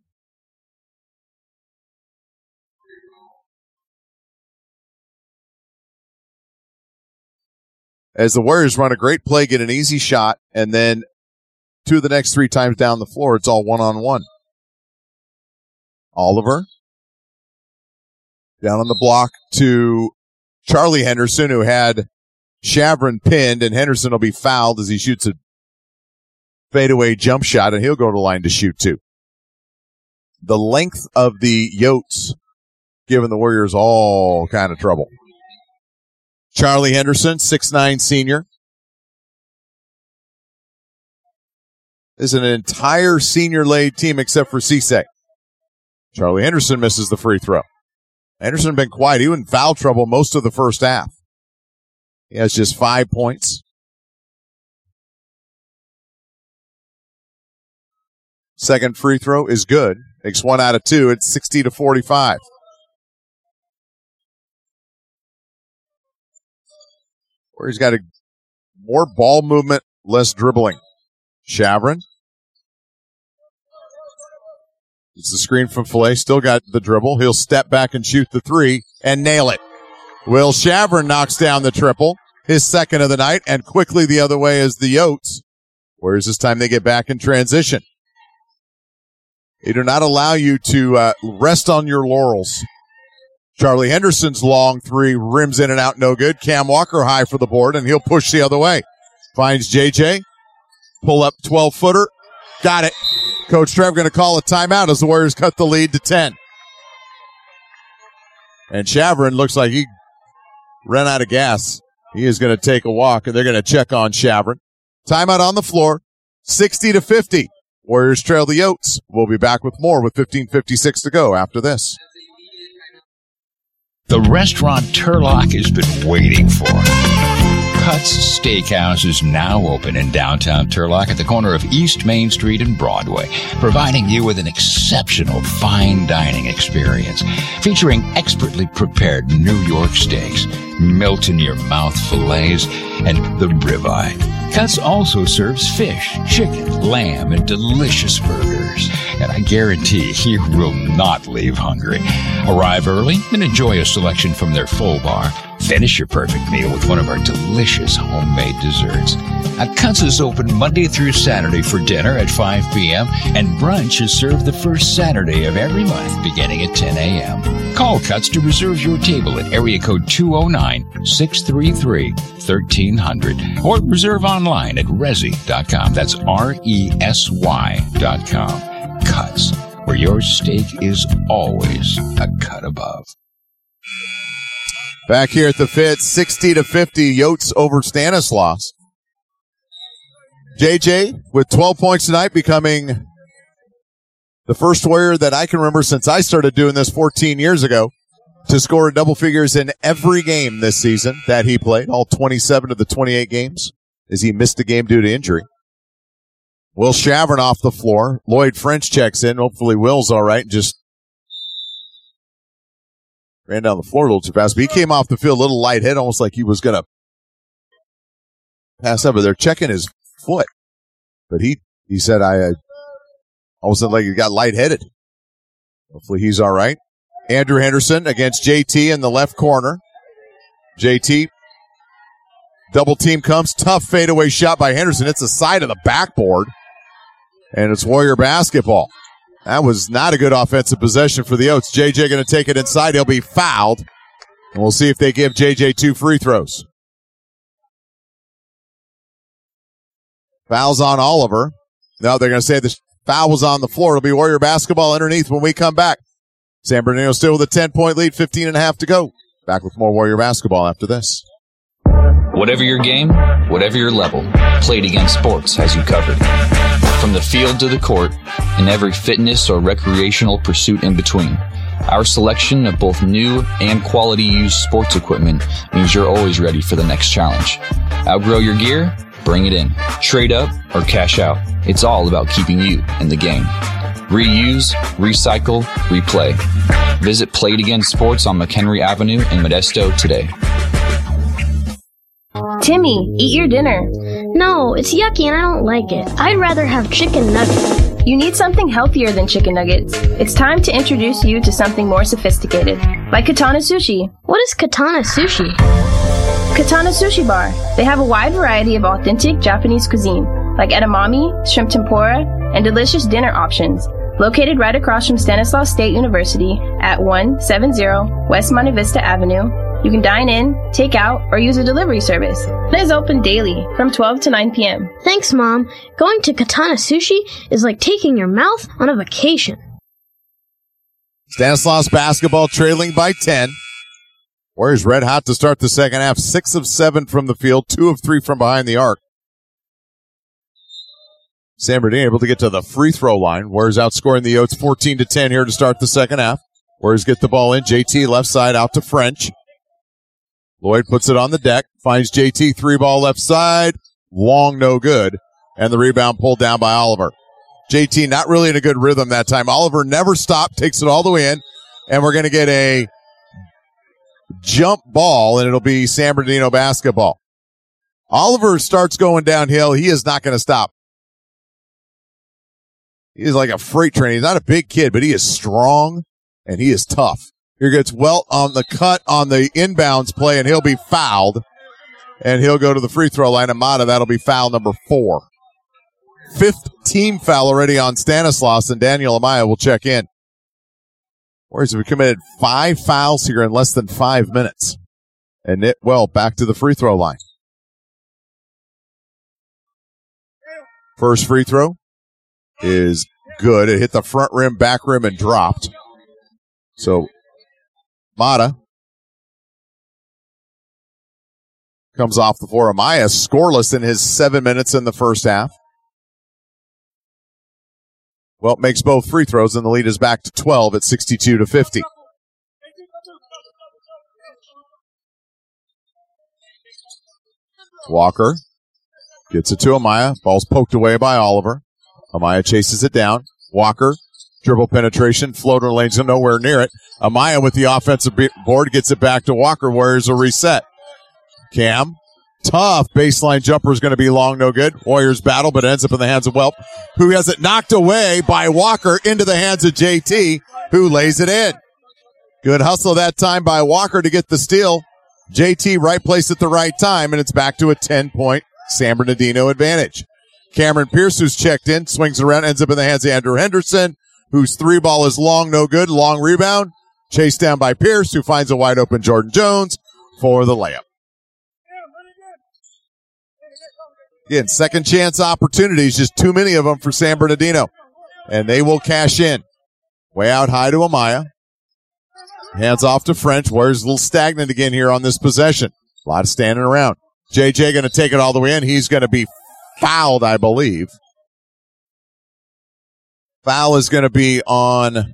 As the Warriors run a great play, get an easy shot, and then 2 of the next 3 times down the floor, it's all one-on-one. Oliver down on the block to Charlie Henderson, who had Shavrin pinned, and Henderson will be fouled as he shoots a fadeaway jump shot, and he'll go to the line to shoot 2. The length of the Yotes giving the Warriors all kind of trouble. Charlie Henderson, 6'9" senior. is an entire senior-laid team except for Cisse. Charlie Henderson misses the free throw. Henderson been quiet. He was in foul trouble most of the first half. He has just 5 points. Second free throw is good. Makes 1 out of 2. It's 60-45. Warriors got more ball movement, less dribbling. Shavrin. It's the screen from Fillet. Still got the dribble. He'll step back and shoot the three and nail it. Will Shavrin knocks down the triple, his second of the night, and quickly the other way is the Yotes. Whereas this time they get back in transition. They do not allow you to rest on your laurels. Charlie Henderson's long three rims in and out, no good. Cam Walker high for the board, and he'll push the other way. Finds JJ. Pull up 12-footer. Got it. Coach Trev going to call a timeout as the Warriors cut the lead to 10. And Shavrin looks like he ran out of gas. He is going to take a walk, and they're going to check on Shavrin. Timeout on the floor, 60-50. Warriors trail the Yotes. We'll be back with more with 15:56 to go after this. The restaurant Turlock has been waiting for. Cuts Steakhouse is now open in downtown Turlock at the corner of East Main Street and Broadway, providing you with an exceptional fine dining experience featuring expertly prepared New York steaks, melt-in-your-mouth fillets, and the ribeye. Cuts also serves fish, chicken, lamb, and delicious burgers. And I guarantee you will not leave hungry. Arrive early and enjoy a selection from their full bar. Finish your perfect meal with one of our delicious homemade desserts. Cuts is open Monday through Saturday for dinner at 5 p.m. and brunch is served the first Saturday of every month beginning at 10 a.m. Call Cuts to reserve your table at area code 209-633-1300 or reserve online at Resy.com. That's RESY.com. Cuts, where your steak is always a cut above. Back here at the Fit, 60-50, Yotes over Stanislaus. JJ with 12 points tonight, becoming the first Warrior that I can remember since I started doing this 14 years ago to score double figures in every game this season that he played, all 27 of the 28 games, as he missed a game due to injury. Will Shavrin off the floor. Lloyd French checks in. Hopefully Will's all right. Just ran down the floor a little too fast, but he came off the field a little lightheaded, almost like he was going to pass up. But they're checking his foot. But he said, I almost like he got lightheaded. Hopefully he's all right. Andrew Henderson against JT in the left corner. JT, double team comes. Tough fadeaway shot by Henderson. It's the side of the backboard. And it's Warrior basketball. That was not a good offensive possession for the Yotes. JJ going to take it inside. He'll be fouled. And we'll see if they give JJ 2 free throws. Foul's on Oliver. No, they're going to say the foul was on the floor. It'll be Warrior basketball underneath when we come back. San Bernardino still with a 10-point lead, 15.5 to go. Back with more Warrior basketball after this. Whatever your game, whatever your level, Played Again Sports has you covered. From the field to the court, and every fitness or recreational pursuit in between, our selection of both new and quality used sports equipment means you're always ready for the next challenge. Outgrow your gear? Bring it in. Trade up or cash out. It's all about keeping you in the game. Reuse, recycle, replay. Visit Played Again Sports on McHenry Avenue in Modesto today. Timmy, eat your dinner. No, it's yucky and I don't like it. I'd rather have chicken nuggets. You need something healthier than chicken nuggets. It's time to introduce you to something more sophisticated, like Katana Sushi. What is Katana Sushi? Katana Sushi Bar. They have a wide variety of authentic Japanese cuisine, like edamame, shrimp tempura, and delicious dinner options. Located right across from Stanislaus State University at 170 West Monte Vista Avenue, you can dine in, take out, or use a delivery service. It is open daily from 12 to 9 p.m. Thanks, Mom. Going to Katana Sushi is like taking your mouth on a vacation. Stanislaus basketball trailing by 10. Warriors red hot to start the second half. 6 of 7 from the field, 2 of 3 from behind the arc. San Bernardino able to get to the free throw line. Warriors outscoring the Yotes 14-10 here to start the second half. Warriors get the ball in. JT left side out to French. Lloyd puts it on the deck. Finds JT, 3-ball left side. Long, no good. And the rebound pulled down by Oliver. JT not really in a good rhythm that time. Oliver never stopped, takes it all the way in. And we're going to get a jump ball, and it'll be San Bernardino basketball. Oliver starts going downhill. He is not going to stop. He's like a freight train. He's not a big kid, but he is strong, and he is tough. Here gets Welt on the cut on the inbounds play, and he'll be fouled. And he'll go to the free throw line. Amata, that'll be foul number 4. 5th team foul already on Stanislaus, and Daniel Amaya will check in. Warriors have committed 5 fouls here in less than 5 minutes. And Nick Welt back to the free throw line. First free throw is good. It hit the front rim, back rim, and dropped. So, Mata comes off the floor. Amaya scoreless in his 7 minutes in the first half. Welt makes both free throws, and the lead is back to 12 at 62-50. Walker gets it to Amaya. Ball's poked away by Oliver. Amaya chases it down. Walker, dribble penetration, floater lanes nowhere near it. Amaya with the offensive board gets it back to Walker. Warriors will reset. Cam, tough baseline jumper is going to be long, no good. Warriors battle, but ends up in the hands of Welt, who has it knocked away by Walker into the hands of JT, who lays it in. Good hustle that time by Walker to get the steal. JT right place at the right time, and it's back to a 10-point San Bernardino advantage. Cameron Pierce, who's checked in, swings it around, ends up in the hands of Andrew Henderson, whose 3-ball is long, no good, long rebound. Chased down by Pierce, who finds a wide open Jordan Jones for the layup. Again, second chance opportunities, just too many of them for San Bernardino. And they will cash in. Way out high to Amaya. Hands off to French. Warriors a little stagnant again here on this possession. A lot of standing around. JJ going to take it all the way in. He's going to be fouled, I believe. Foul is going to be on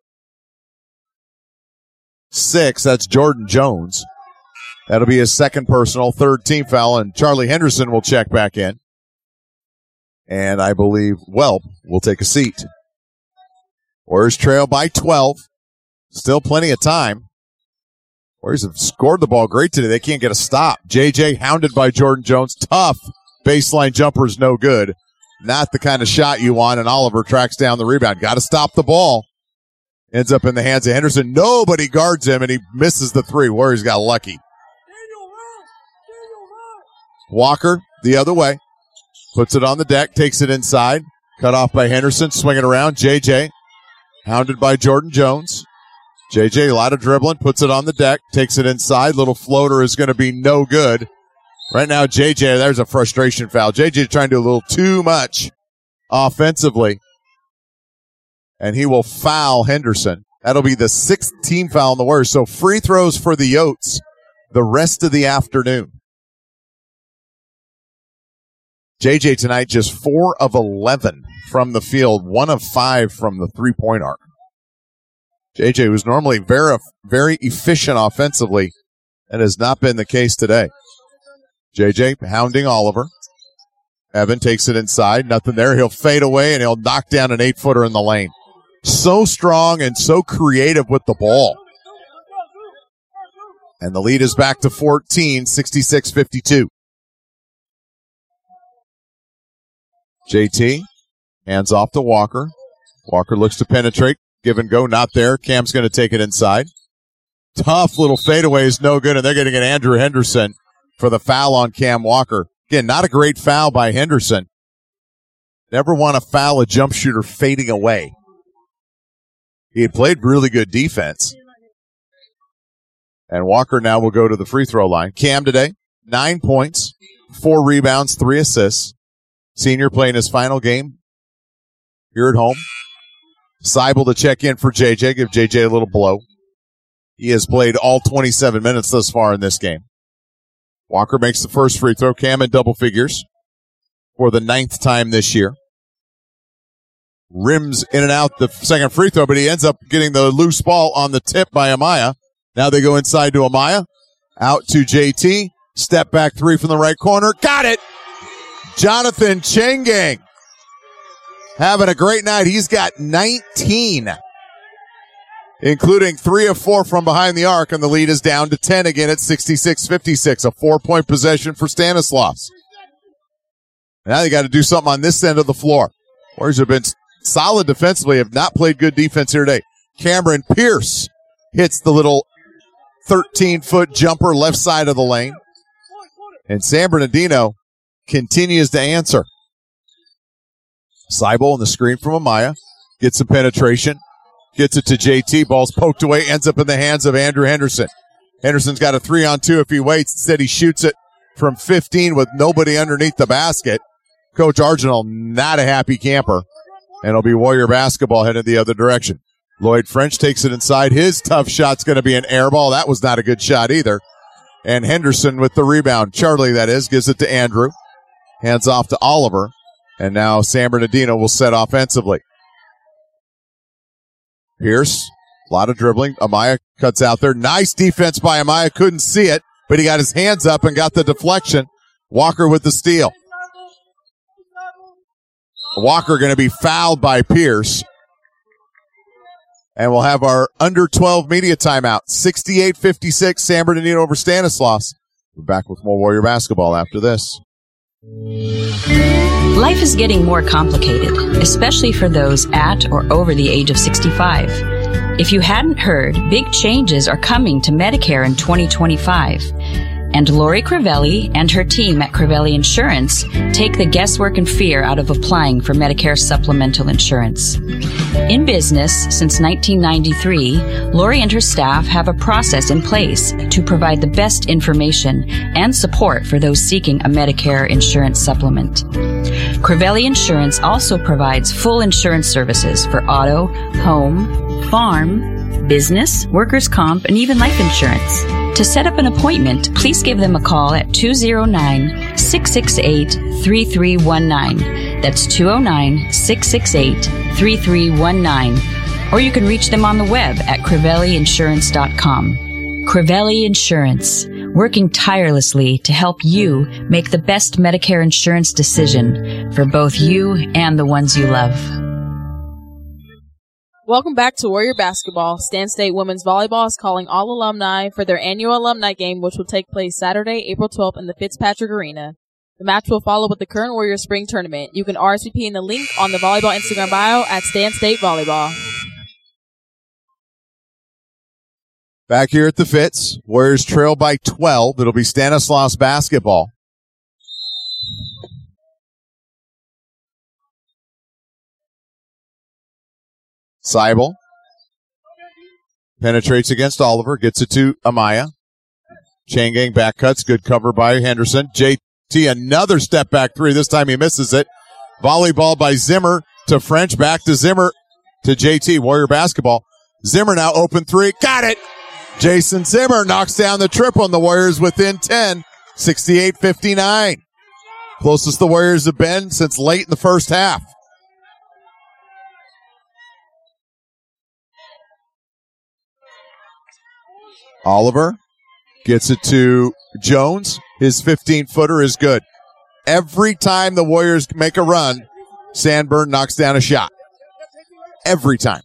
6. That's Jordan Jones. That'll be his second personal, third team foul, and Charlie Henderson will check back in. And I believe Welt will take a seat. Warriors trail by 12. Still plenty of time. Warriors have scored the ball great today. They can't get a stop. JJ hounded by Jordan Jones. Tough. Baseline jumper is no good. Not the kind of shot you want, and Oliver tracks down the rebound. Got to stop the ball. Ends up in the hands of Henderson. Nobody guards him, and he misses the 3. Warriors got lucky. Walker, the other way. Puts it on the deck, takes it inside. Cut off by Henderson, swinging around. JJ, hounded by Jordan Jones. JJ, a lot of dribbling, puts it on the deck, takes it inside. Little floater is going to be no good. Right now, JJ, there's a frustration foul. JJ trying to do a little too much offensively. And he will foul Henderson. That'll be the 6th team foul in the Warriors. So free throws for the Yotes the rest of the afternoon. JJ tonight just 4 of 11 from the field, 1 of 5 from the three-point arc. JJ was normally very efficient offensively and has not been the case today. JJ hounding Oliver. Evan takes it inside. Nothing there. He'll fade away and he'll knock down an 8-footer in the lane. So strong and so creative with the ball. And the lead is back to 14, 66-52. JT hands off to Walker. Walker looks to penetrate. Give and go, not there. Cam's going to take it inside. Tough little fadeaway is no good, and they're getting an Andrew Henderson for the foul on Cam Walker. Again, not a great foul by Henderson. Never want to foul a jump shooter fading away. He had played really good defense. And Walker now will go to the free throw line. Cam today, 9 points, 4 rebounds, 3 assists. Senior playing his final game here at home. Seibel to check in for JJ, give JJ a little blow. He has played all 27 minutes thus far in this game. Walker makes the first free throw. Cam in double figures for the 9th time this year. rims in and out the second free throw, but he ends up getting the loose ball on the tip by Amaya. Now they go inside to Amaya. Out to JT. Step back three from the right corner. Got it! Jonathan Chengang having a great night. He's got 19, including 3 of 4 from behind the arc, and the lead is down to 10 again at 66-56. A 4-point possession for Stanislaus. Now they got to do something on this end of the floor. Warriors have been solid defensively, have not played good defense here today. Cameron Pierce hits the little 13-foot jumper left side of the lane. And San Bernardino continues to answer. Seibel on the screen from Amaya. Gets some penetration. Gets it to JT. Ball's poked away. Ends up in the hands of Andrew Henderson. Henderson's got a 3-on-2 if he waits. Instead, he shoots it from 15 with nobody underneath the basket. Coach Arginal, not a happy camper. And it'll be Warrior basketball headed the other direction. Lloyd French takes it inside. His tough shot's going to be an air ball. That was not a good shot either. And Henderson with the rebound. Charlie, that is, gives it to Andrew. Hands off to Oliver. And now San Bernardino will set offensively. Pierce, a lot of dribbling. Amaya cuts out there. Nice defense by Amaya. Couldn't see it, but he got his hands up and got the deflection. Walker with the steal. Walker going to be fouled by Pierce. And we'll have our under 12 media timeout. 68-56, San Bernardino over Stanislaus. We're back with more Warrior basketball after this. Life is getting more complicated, especially for those at or over the age of 65. If you hadn't heard, big changes are coming to Medicare in 2025. And Lori Crivelli and her team at Crivelli Insurance take the guesswork and fear out of applying for Medicare supplemental insurance. In business since 1993, Lori and her staff have a process in place to provide the best information and support for those seeking a Medicare insurance supplement. Crivelli Insurance also provides full insurance services for auto, home, farm, business, workers' comp, and even life insurance. To set up an appointment, please give them a call at 209-668-3319. That's 209-668-3319. Or you can reach them on the web at crivelliinsurance.com. Crivelli Insurance, working tirelessly to help you make the best Medicare insurance decision for both you and the ones you love. Welcome back to Warrior Basketball. Stan State Women's Volleyball is calling all alumni for their annual alumni game, which will take place Saturday, April 12th in the Fitzpatrick Arena. The match will follow with the current Warrior Spring Tournament. You can RSVP in the link on the volleyball Instagram bio at Stan State Volleyball. Back here at the Fitz, Warriors trail by 12. It'll be Stanislaus basketball. Seibel penetrates against Oliver, gets it to Amaya. Chengang back cuts, good cover by Henderson. JT, another step back three. This time he misses it. Volleyball by Zimmer to French, back to Zimmer to JT. Warrior basketball. Zimmer now open three. Got it! Jason Zimmer knocks down the triple, and the Warriors within 10, 68-59. Closest the Warriors have been since late in the first half. Oliver gets it to Jones. His 15-footer is good. Every time the Warriors make a run, Sandburn knocks down a shot. Every time.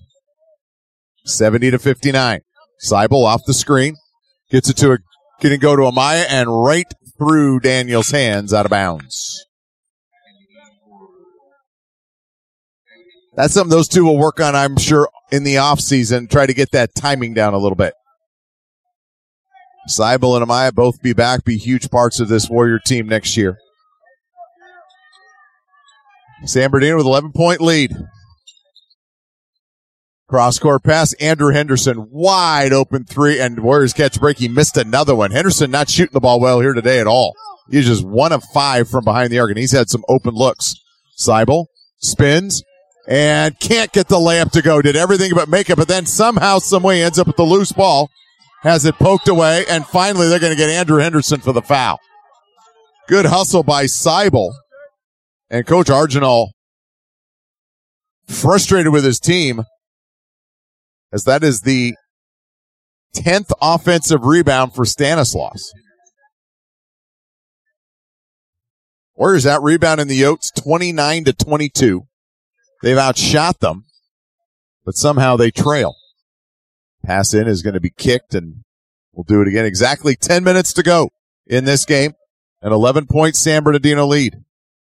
70-59. Seibel off the screen. Gets it to getting go to Amaya and right through Daniel's hands out of bounds. That's something those two will work on, I'm sure, in the offseason. Try to get that timing down a little bit. Seibel and Amaya both be back, be huge parts of this Warrior team next year. San Bernardino with 11-point lead. Cross-court pass, Andrew Henderson, wide open three, and Warriors catch break. He missed another one. Henderson not shooting the ball well here today at all. He's just 1 of 5 from behind the arc, and he's had some open looks. Seibel spins and can't get the layup to go. Did everything but make it, but then somehow, someway ends up with the loose ball. Has it poked away, and finally they're going to get Andrew Henderson for the foul. Good hustle by Seibel. And Coach Arginal frustrated with his team, as that is the 10th offensive rebound for Stanislaus. Warriors out rebounding the Yotes 29-22. They've outshot them, but somehow they trail. Pass in is going to be kicked, and we'll do it again. Exactly 10 minutes to go in this game. An 11-point San Bernardino lead.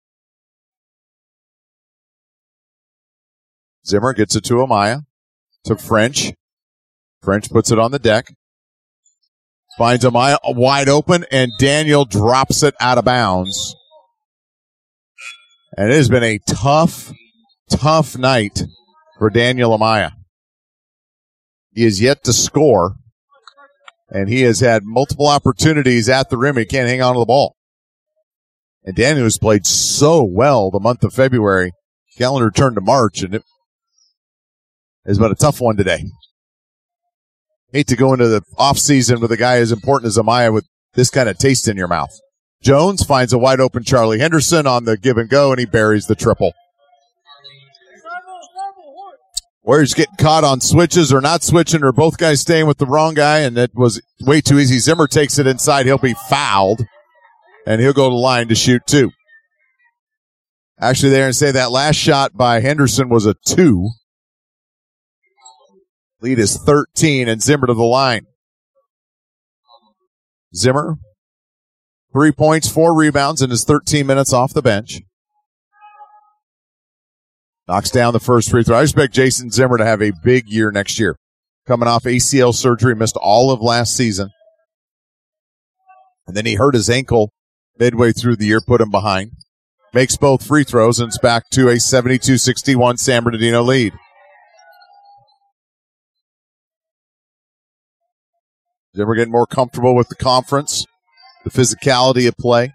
Zimmer gets it to Amaya. To French. French puts it on the deck. Finds Amaya wide open, and Daniel drops it out of bounds. And it has been a tough night for Daniel Amaya. He is yet to score, and he has had multiple opportunities at the rim. He can't hang on to the ball. And Daniel has played so well the month of February. Calendar turned to March, and it has been a tough one today. Hate to go into the offseason with a guy as important as Amaya with this kind of taste in your mouth. Jones finds a wide open Charlie Henderson on the give and go, and he buries the triple. Warriors getting caught on switches or not switching, or both guys staying with the wrong guy, and it was way too easy. Zimmer takes it inside. He'll be fouled, and he'll go to the line to shoot 2. Actually, there and say that last shot by Henderson was a 2. Lead is 13, and Zimmer to the line. Zimmer, 3 points, 4 rebounds in his 13 minutes off the bench. Knocks down the first free throw. I expect Jason Zimmer to have a big year next year. Coming off ACL surgery, missed all of last season. And then he hurt his ankle midway through the year, put him behind. Makes both free throws, and it's back to a 72-61 San Bernardino lead. Zimmer getting more comfortable with the conference, the physicality of play.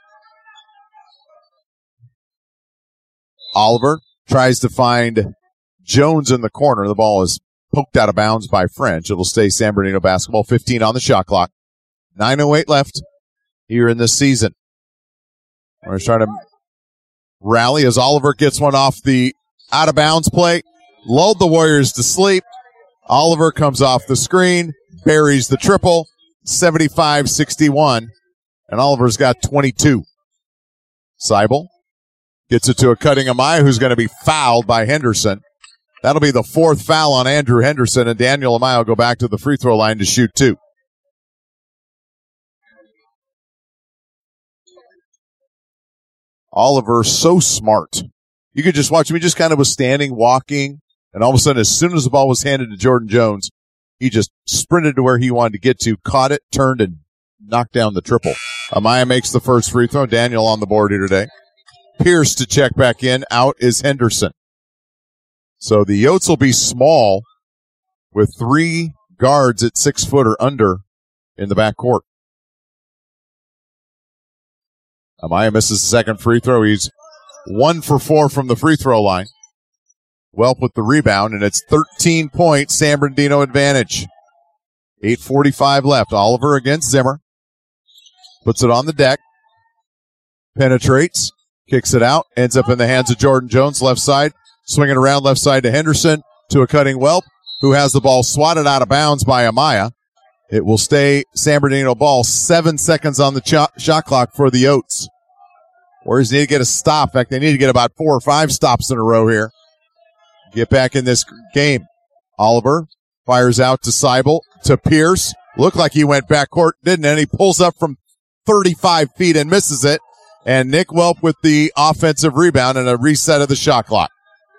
Oliver tries to find Jones in the corner. The ball is poked out of bounds by French. It'll stay San Bernardino basketball. 15 on the shot clock. 9:08 left here in this season. We're trying to rally as Oliver gets one off the out of bounds play. Lulled the Warriors to sleep. Oliver comes off the screen, buries the triple, 75-61, and Oliver's got 22. Seibel gets it to a cutting Amaya, who's going to be fouled by Henderson. That'll be the 4th foul on Andrew Henderson, and Daniel Amaya will go back to the free throw line to shoot 2. Oliver, so smart. You could just watch him. He just kind of was standing, walking, and all of a sudden, as soon as the ball was handed to Jordan Jones, he just sprinted to where he wanted to get to, caught it, turned, and knocked down the triple. Amaya makes the first free throw. Daniel on the board here today. Pierce to check back in. Out is Henderson. So the Yotes will be small with 3 guards at 6 foot or under in the backcourt. Amaya misses the second free throw. He's 1 for 4 from the free throw line. Welp with the rebound, and it's 13-point San Bernardino advantage. 8:45 left. Oliver against Zimmer. Puts it on the deck. Penetrates. Kicks it out. Ends up in the hands of Jordan Jones, left side. Swinging around left side to Henderson. To a cutting Welp, who has the ball swatted out of bounds by Amaya. It will stay San Bernardino ball. 7 seconds on the shot clock for the Yotes. Warriors need to get a stop. In fact, they need to get about 4 or 5 stops in a row here. Get back in this game. Oliver fires out to Seibel, to Pierce. Looked like he went backcourt, didn't it? And he pulls up from 35 feet and misses it. And Nick Welp with the offensive rebound and a reset of the shot clock.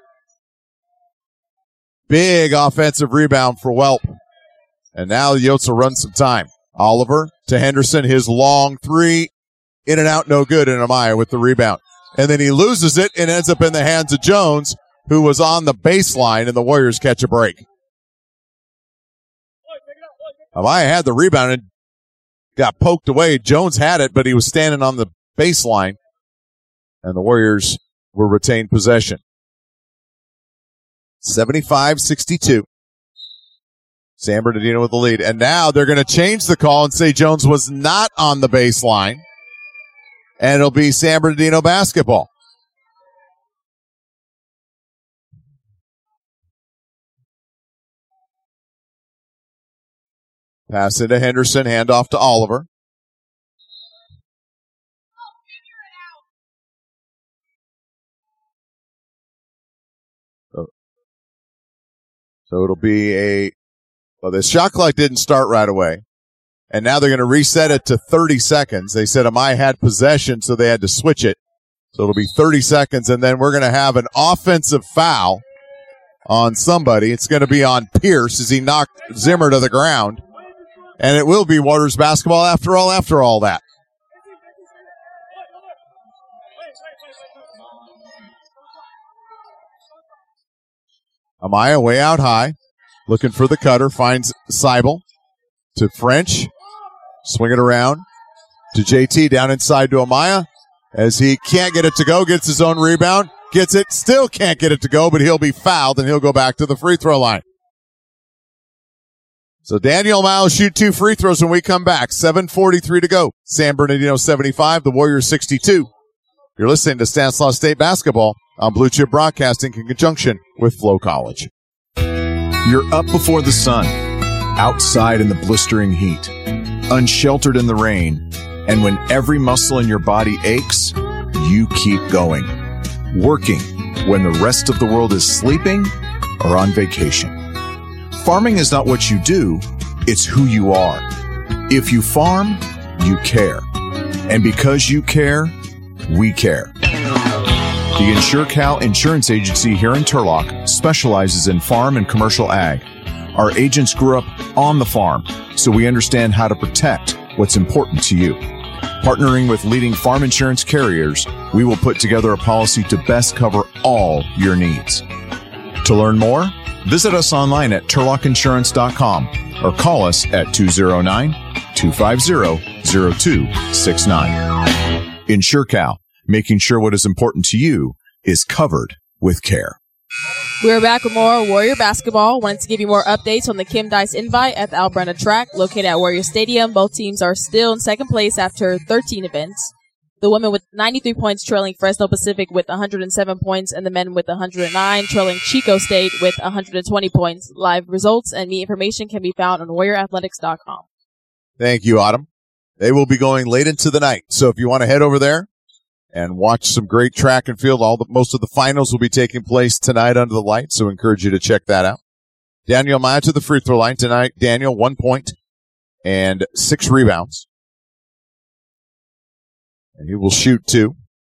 Big offensive rebound for Welp. And now the Yotes will run some time. Oliver to Henderson, his long 3. In and out, no good, and Amaya with the rebound. And then he loses it and ends up in the hands of Jones, who was on the baseline, and the Warriors catch a break. Amaya had the rebound and got poked away. Jones had it, but he was standing on the baseline, and the Warriors will retain possession. 75-62. San Bernardino with the lead. And now they're going to change the call and say Jones was not on the baseline, and it'll be San Bernardino basketball. Pass into Henderson, handoff to Oliver. So it'll be the shot clock didn't start right away. And now they're going to reset it to 30 seconds. They said Amaya had possession, so they had to switch it. So it'll be 30 seconds, and then we're going to have an offensive foul on somebody. It's going to be on Pierce as he knocked Zimmer to the ground. And it will be Warriors basketball after all that. Amaya way out high, looking for the cutter, finds Seibel to French, swing it around to JT, down inside to Amaya, as he can't get it to go, gets his own rebound, gets it, still can't get it to go, but he'll be fouled, and he'll go back to the free throw line. So Daniel Amaya will shoot 2 free throws when we come back. 7:43 to go. San Bernardino 75, the Warriors 62. You're listening to Stanislaus State Basketball on Blue Chip Broadcasting in conjunction with Flow College. You're up before the sun, outside in the blistering heat, unsheltered in the rain, and when every muscle in your body aches, you keep going. Working when the rest of the world is sleeping or on vacation. Farming is not what you do, it's who you are. If you farm, you care. And because you care, we care. The InsureCal Insurance Agency here in Turlock specializes in farm and commercial ag. Our agents grew up on the farm, so we understand how to protect what's important to you. Partnering with leading farm insurance carriers, we will put together a policy to best cover all your needs. To learn more, visit us online at turlockinsurance.com or call us at 209-250-0269. InsureCal, making sure what is important to you is covered with care. We're back with more Warrior basketball. Wanted to give you more updates on the Kim Dice Invite at the Albrenda track located at Warrior Stadium. Both teams are still in second place after 13 events. The women with 93 points trailing Fresno Pacific with 107 points, and the men with 109 trailing Chico State with 120 points. Live results and meet information can be found on warriorathletics.com. Thank you, Autumn. They will be going late into the night, so if you want to head over there and watch some great track and field, most of the finals will be taking place tonight under the lights, so I encourage you to check that out. Daniel Amaya to the free throw line tonight. Daniel, 1 point and 6 rebounds. And he will shoot 2.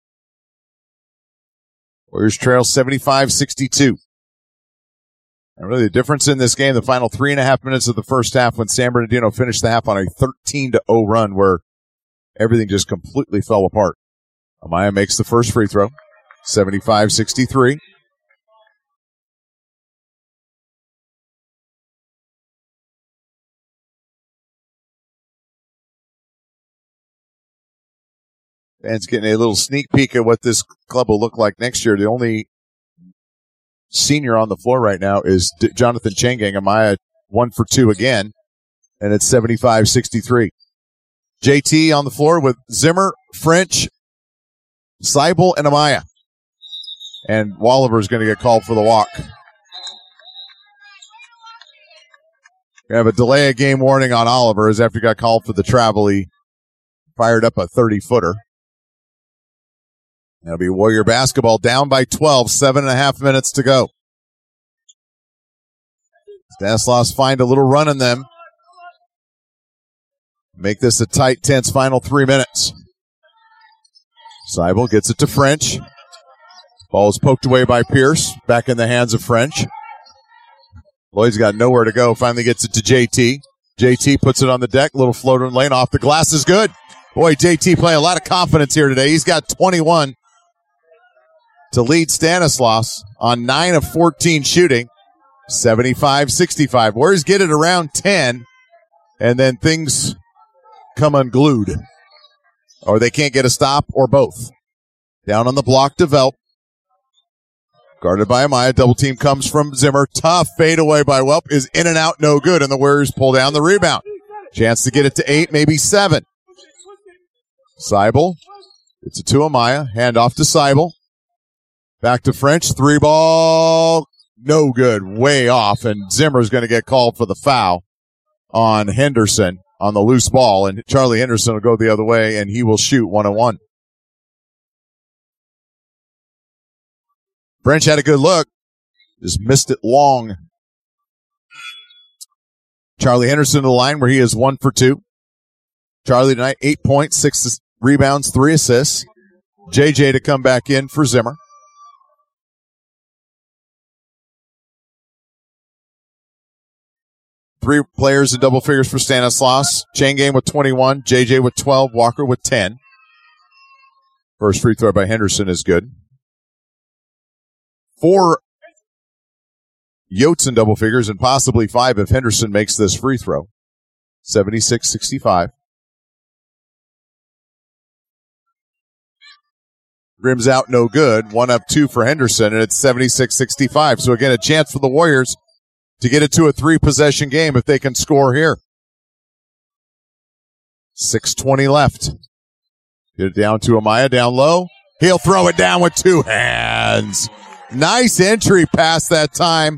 Warriors trail 75-62. And really the difference in this game, the final 3.5 minutes of the first half when San Bernardino finished the half on a 13-0 run where everything just completely fell apart. Amaya makes the first free throw, 75-63. Fans getting a little sneak peek at what this club will look like next year. The only senior on the floor right now is Jonathan Chengang. Amaya 1 for 2 again, and it's 75-63. JT on the floor with Zimmer, French, Seibel, and Amaya. And Walliver is going to get called for the walk. We have a delay of game warning on Oliver as after he got called for the travel, he fired up a 30-footer. That'll be Warrior basketball down by 12, 7.5 minutes to go. Stanislaus find a little run in them. Make this a tight, tense final 3 minutes. Seibel gets it to French. Ball is poked away by Pierce. Back in the hands of French. Lloyd's got nowhere to go. Finally gets it to JT. JT puts it on the deck. Little floater in lane off the glass is good. Boy, JT playing a lot of confidence here today. He's got 21 to lead Stanislaus on 9 of 14 shooting. 75-65. Warriors get it around 10, and then things come unglued. Or they can't get a stop, or both. Down on the block to Velp. Guarded by Amaya. Double team comes from Zimmer. Tough fadeaway by Welp is in and out, no good, and the Warriors pull down the rebound. Chance to get it to 8, maybe 7. Seibel. It's a 2 Amaya. Hand off to Seibel. Back to French. 3 ball. No good. Way off, and Zimmer's going to get called for the foul on Henderson on the loose ball, and Charlie Henderson will go the other way, and he will shoot 1-1. French had a good look, just missed it long. Charlie Henderson to the line where he is 1 for 2. Charlie tonight, 8 points, 6 rebounds, 3 assists. JJ to come back in for Zimmer. Three players in double figures for Stanislaus. Chain game with 21, JJ with 12, Walker with 10. First free throw by Henderson is good. 4 Yotes in double figures and possibly 5 if Henderson makes this free throw. 76-65. Rims out, no good. 1 up 2 for Henderson, and it's 76-65. So again, a chance for the Warriors to get it to a 3-possession game if they can score here. 6:20 left. Get it down to Amaya, down low. He'll throw it down with 2 hands. Nice entry pass that time.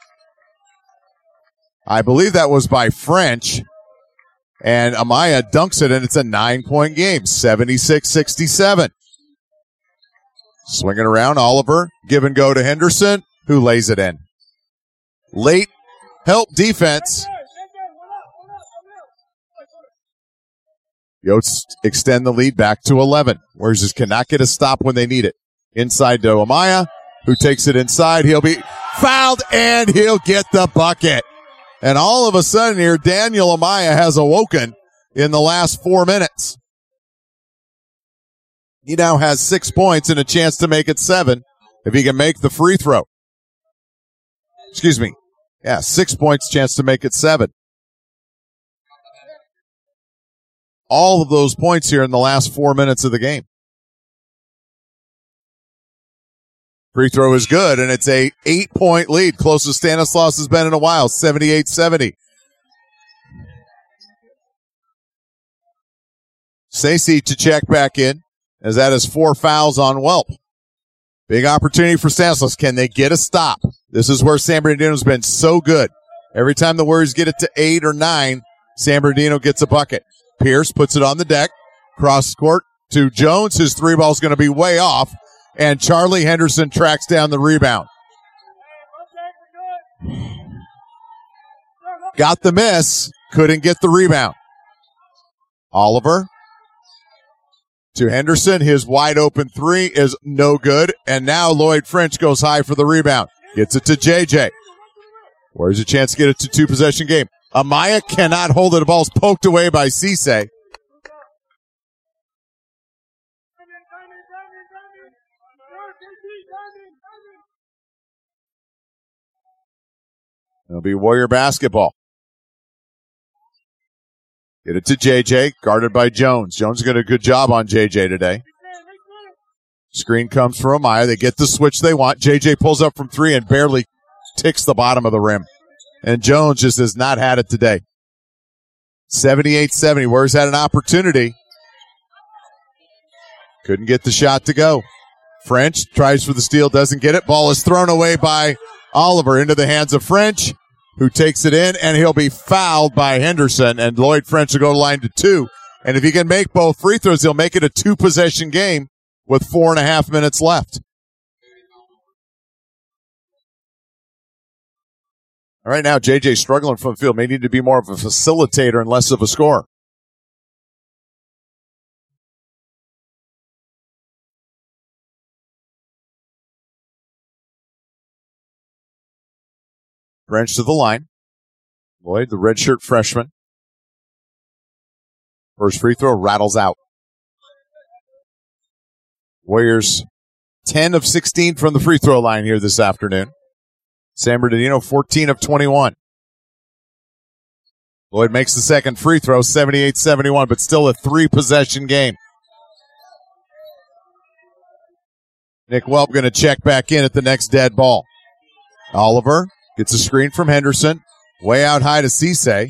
I believe that was by French. And Amaya dunks it, and it's a 9-point game, 76-67. Swinging around, Oliver, give and go to Henderson, who lays it in. Late help defense. Yotes extend the lead back to 11. Warriors just cannot get a stop when they need it. Inside to Amaya, who takes it inside. He'll be fouled, and he'll get the bucket. And all of a sudden here, Daniel Amaya has awoken in the last 4 minutes. He now has 6 points and a chance to make it 7 if he can make the free throw. Excuse me. Yeah, 6 points, chance to make it 7. All of those points here in the last 4 minutes of the game. Free throw is good, and it's a 8-point lead. Closest Stanislaus has been in a while, 78-70. Stacey to check back in, as that is 4 fouls on Welp. Big opportunity for Stanislaus. Can they get a stop? This is where San Bernardino's been so good. Every time the Warriors get it to 8 or 9, San Bernardino gets a bucket. Pierce puts it on the deck. Cross court to Jones. His 3-ball is going to be way off. And Charlie Henderson tracks down the rebound. Got the miss. Couldn't get the rebound. Oliver to Henderson. His wide open 3 is no good. And now Lloyd French goes high for the rebound. Gets it to JJ. Where's a chance to get it to 2-possession game? Amaya cannot hold it. The ball's poked away by Cisse. It'll be Warrior basketball. Get it to JJ, guarded by Jones. Jones got a good job on JJ today. Screen comes for Amaya. They get the switch they want. JJ pulls up from 3 and barely ticks the bottom of the rim. And Jones just has not had it today. 78-70. Warriors had an opportunity. Couldn't get the shot to go. French tries for the steal, doesn't get it. Ball is thrown away by Oliver into the hands of French, who takes it in, and he'll be fouled by Henderson, and Lloyd French will go to line to 2. And if he can make both free throws, he'll make it a 2-possession game with 4.5 minutes left. All right, now JJ struggling from the field. May need to be more of a facilitator and less of a scorer. French to the line. Lloyd, the redshirt freshman. First free throw rattles out. Warriors 10 of 16 from the free throw line here this afternoon. San Bernardino 14 of 21. Lloyd makes the second free throw, 78-71, but still a 3-possession game. Nick Welp going to check back in at the next dead ball. Oliver gets a screen from Henderson. Way out high to Cisse.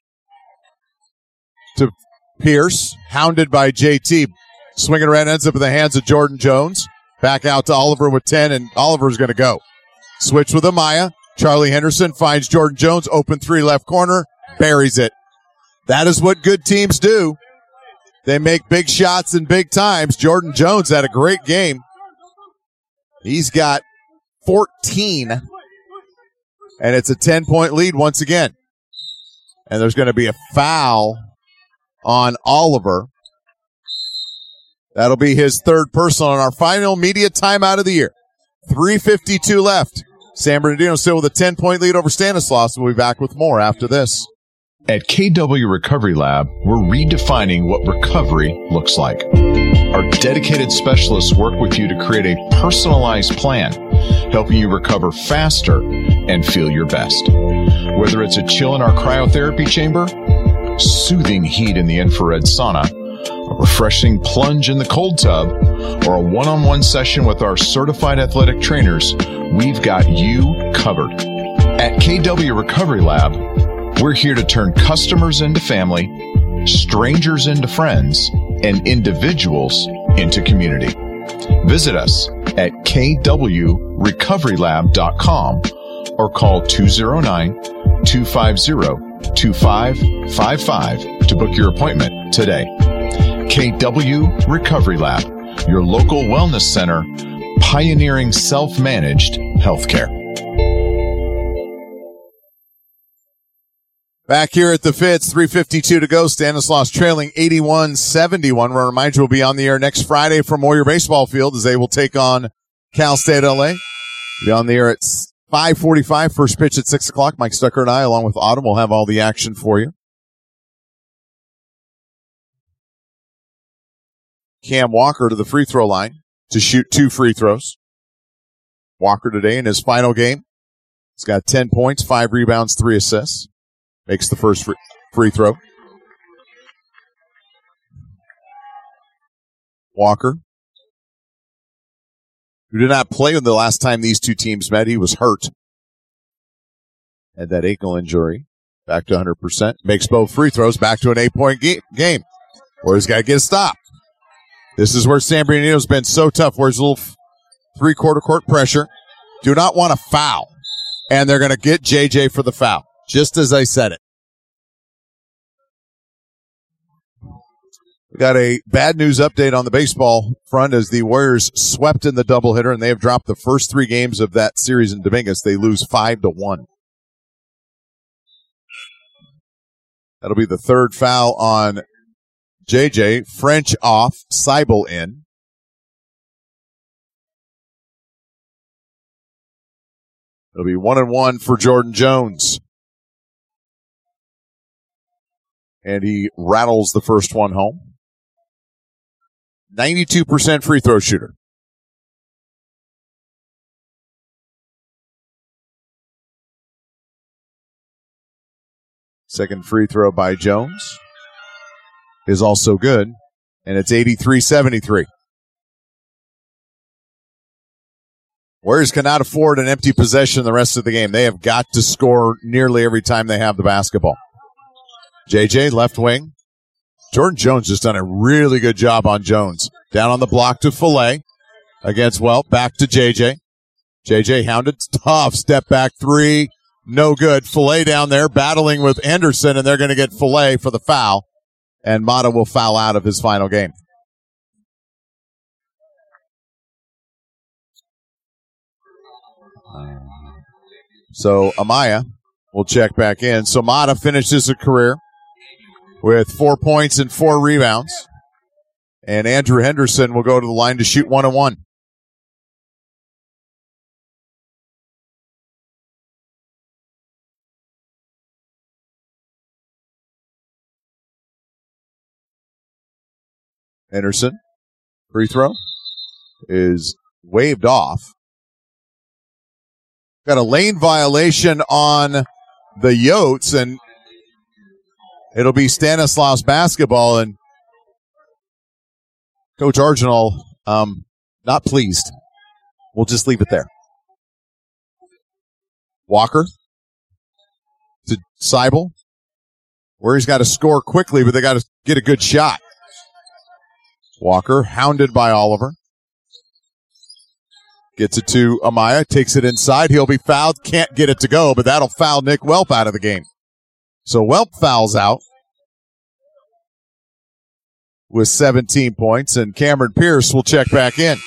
To Pierce, hounded by JT. Swinging around, ends up in the hands of Jordan Jones. Back out to Oliver with 10, and Oliver's going to go. Switch with Amaya. Charlie Henderson finds Jordan Jones. Open 3 left corner. buries it. That is what good teams do. They make big shots in big times. Jordan Jones had a great game. He's got 14, and it's a 10-point lead once again. And there's going to be a foul on Oliver. That'll be his third personal in our final media timeout of the year. 3:52 left. San Bernardino still with a 10-point lead over Stanislaus. We'll be back with more after this. At KW Recovery Lab, we're redefining what recovery looks like. Our dedicated specialists work with you to create a personalized plan, helping you recover faster and feel your best. Whether it's a chill in our cryotherapy chamber, soothing heat in the infrared sauna, a refreshing plunge in the cold tub, or a one-on-one session with our certified athletic trainers, we've got you covered. At KW Recovery Lab, we're here to turn customers into family, strangers into friends, and individuals into community. Visit us at kwrecoverylab.com or call 209-250-2555 to book your appointment today. KW Recovery Lab, your local wellness center, pioneering self-managed healthcare. Back here at the Fitz, 3:52 to go. Stanislaus trailing 81-71. We'll remind you we'll be on the air next Friday from Moyer Baseball Field as they will take on Cal State LA. We'll be on the air at 5:45. First pitch at 6 o'clock. Mike Stucker and I, along with Autumn, will have all the action for you. Cam Walker to the free throw line to shoot 2 free throws. Walker today in his final game. He's got 10 points, 5 rebounds, 3 assists. Makes the first free throw. Walker, who did not play the last time these two teams met. He was hurt. Had that ankle injury. Back to 100%. Makes both free throws. Back to an 8-point game. Where he's got to get a stop. This is where San Bernardino's been so tough. Where's a little three-quarter court pressure. Do not want to foul. And they're going to get JJ for the foul. Just as I said it. We got a bad news update on the baseball front as the Warriors swept in the doubleheader, and they have dropped the first 3 games of that series in Dominguez. They lose 5-1. That'll be the third foul on JJ. French off, Seibel in. It'll be 1-1 for Jordan Jones. And he rattles the first one home. 92% free throw shooter. Second free throw by Jones is also good. And it's 83-73. Warriors cannot afford an empty possession the rest of the game. They have got to score nearly every time they have the basketball. JJ, left wing. Jordan Jones just done a really good job on Jones. Down on the block to Fillet against Welp. Back to JJ. JJ hounded. Tough step back 3. No good. Fillet down there battling with Anderson, and they're going to get Fillet for the foul. And Mata will foul out of his final game. So Amaya will check back in. So Mata finishes a career with 4 points and 4 rebounds. And Andrew Henderson will go to the line to shoot 1-1. Henderson, free throw, is waved off. Got a lane violation on the Yotes, and it'll be Stanislaus basketball, and Coach Arginal, not pleased. We'll just leave it there. Walker to Seibel, where he's got to score quickly, but they got to get a good shot. Walker, hounded by Oliver. Gets it to Amaya, takes it inside. He'll be fouled, can't get it to go, but that'll foul Nick Welp out of the game. So Welp fouls out with 17 points, and Cameron Pierce will check back in.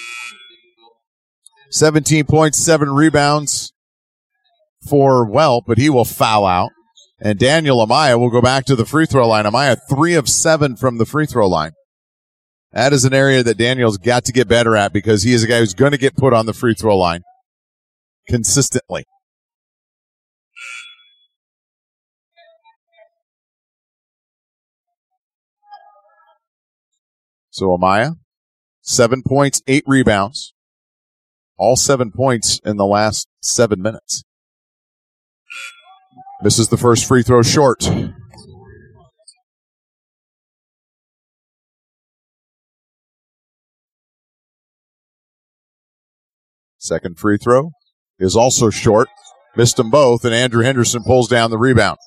17 points, 7 rebounds for Welp, but he will foul out. And Daniel Amaya will go back to the free throw line. Amaya 3 of 7 from the free throw line. That is an area that Daniel's got to get better at because he is a guy who's going to get put on the free throw line consistently. So Amaya, 7 points, 8 rebounds. All 7 points in the last 7 minutes. This is the first free throw short. Second free throw is also short. Missed them both, and Andrew Henderson pulls down the rebound.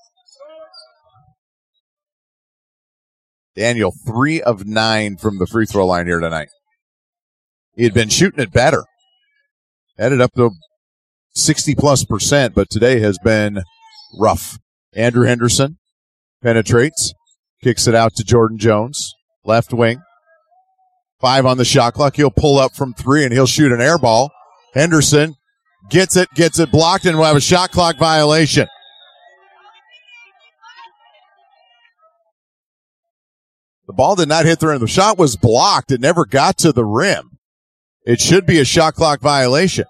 Daniel, 3 of 9 from the free throw line here tonight. He had been shooting it better. Headed up to 60+%, but today has been rough. Andrew Henderson penetrates, kicks it out to Jordan Jones, left wing. 5 on the shot clock. He'll pull up from 3, and he'll shoot an air ball. Henderson gets it blocked, and we'll have a shot clock violation. The ball did not hit the rim. The shot was blocked. It never got to the rim. It should be a shot clock violation.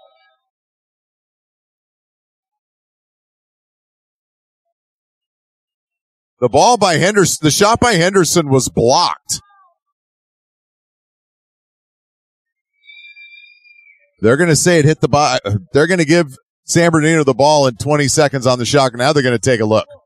The ball by Henderson, the shot by Henderson was blocked. They're going to say it hit the ball. They're going to give San Bernardino the ball in 20 seconds on the shot. Now they're going to take a look.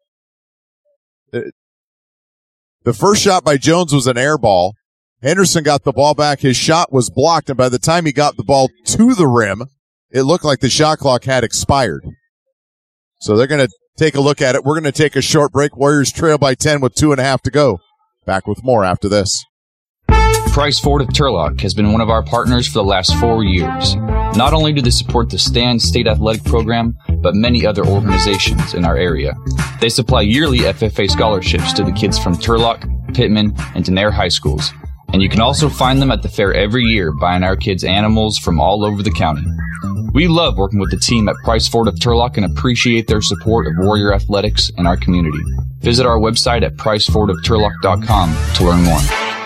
The first shot by Jones was an air ball. Henderson got the ball back. His shot was blocked, and by the time he got the ball to the rim, it looked like the shot clock had expired. So they're going to take a look at it. We're going to take a short break. Warriors trail by 10 with 2.5 to go. Back with more after this. Price Ford of Turlock has been one of our partners for the last 4 years. Not only do they support the Stan State Athletic Program, but many other organizations in our area. They supply yearly FFA scholarships to the kids from Turlock, Pittman, and Denair high schools. And you can also find them at the fair every year buying our kids animals from all over the county. We love working with the team at Price Ford of Turlock and appreciate their support of Warrior Athletics and our community. Visit our website at pricefordofturlock.com to learn more.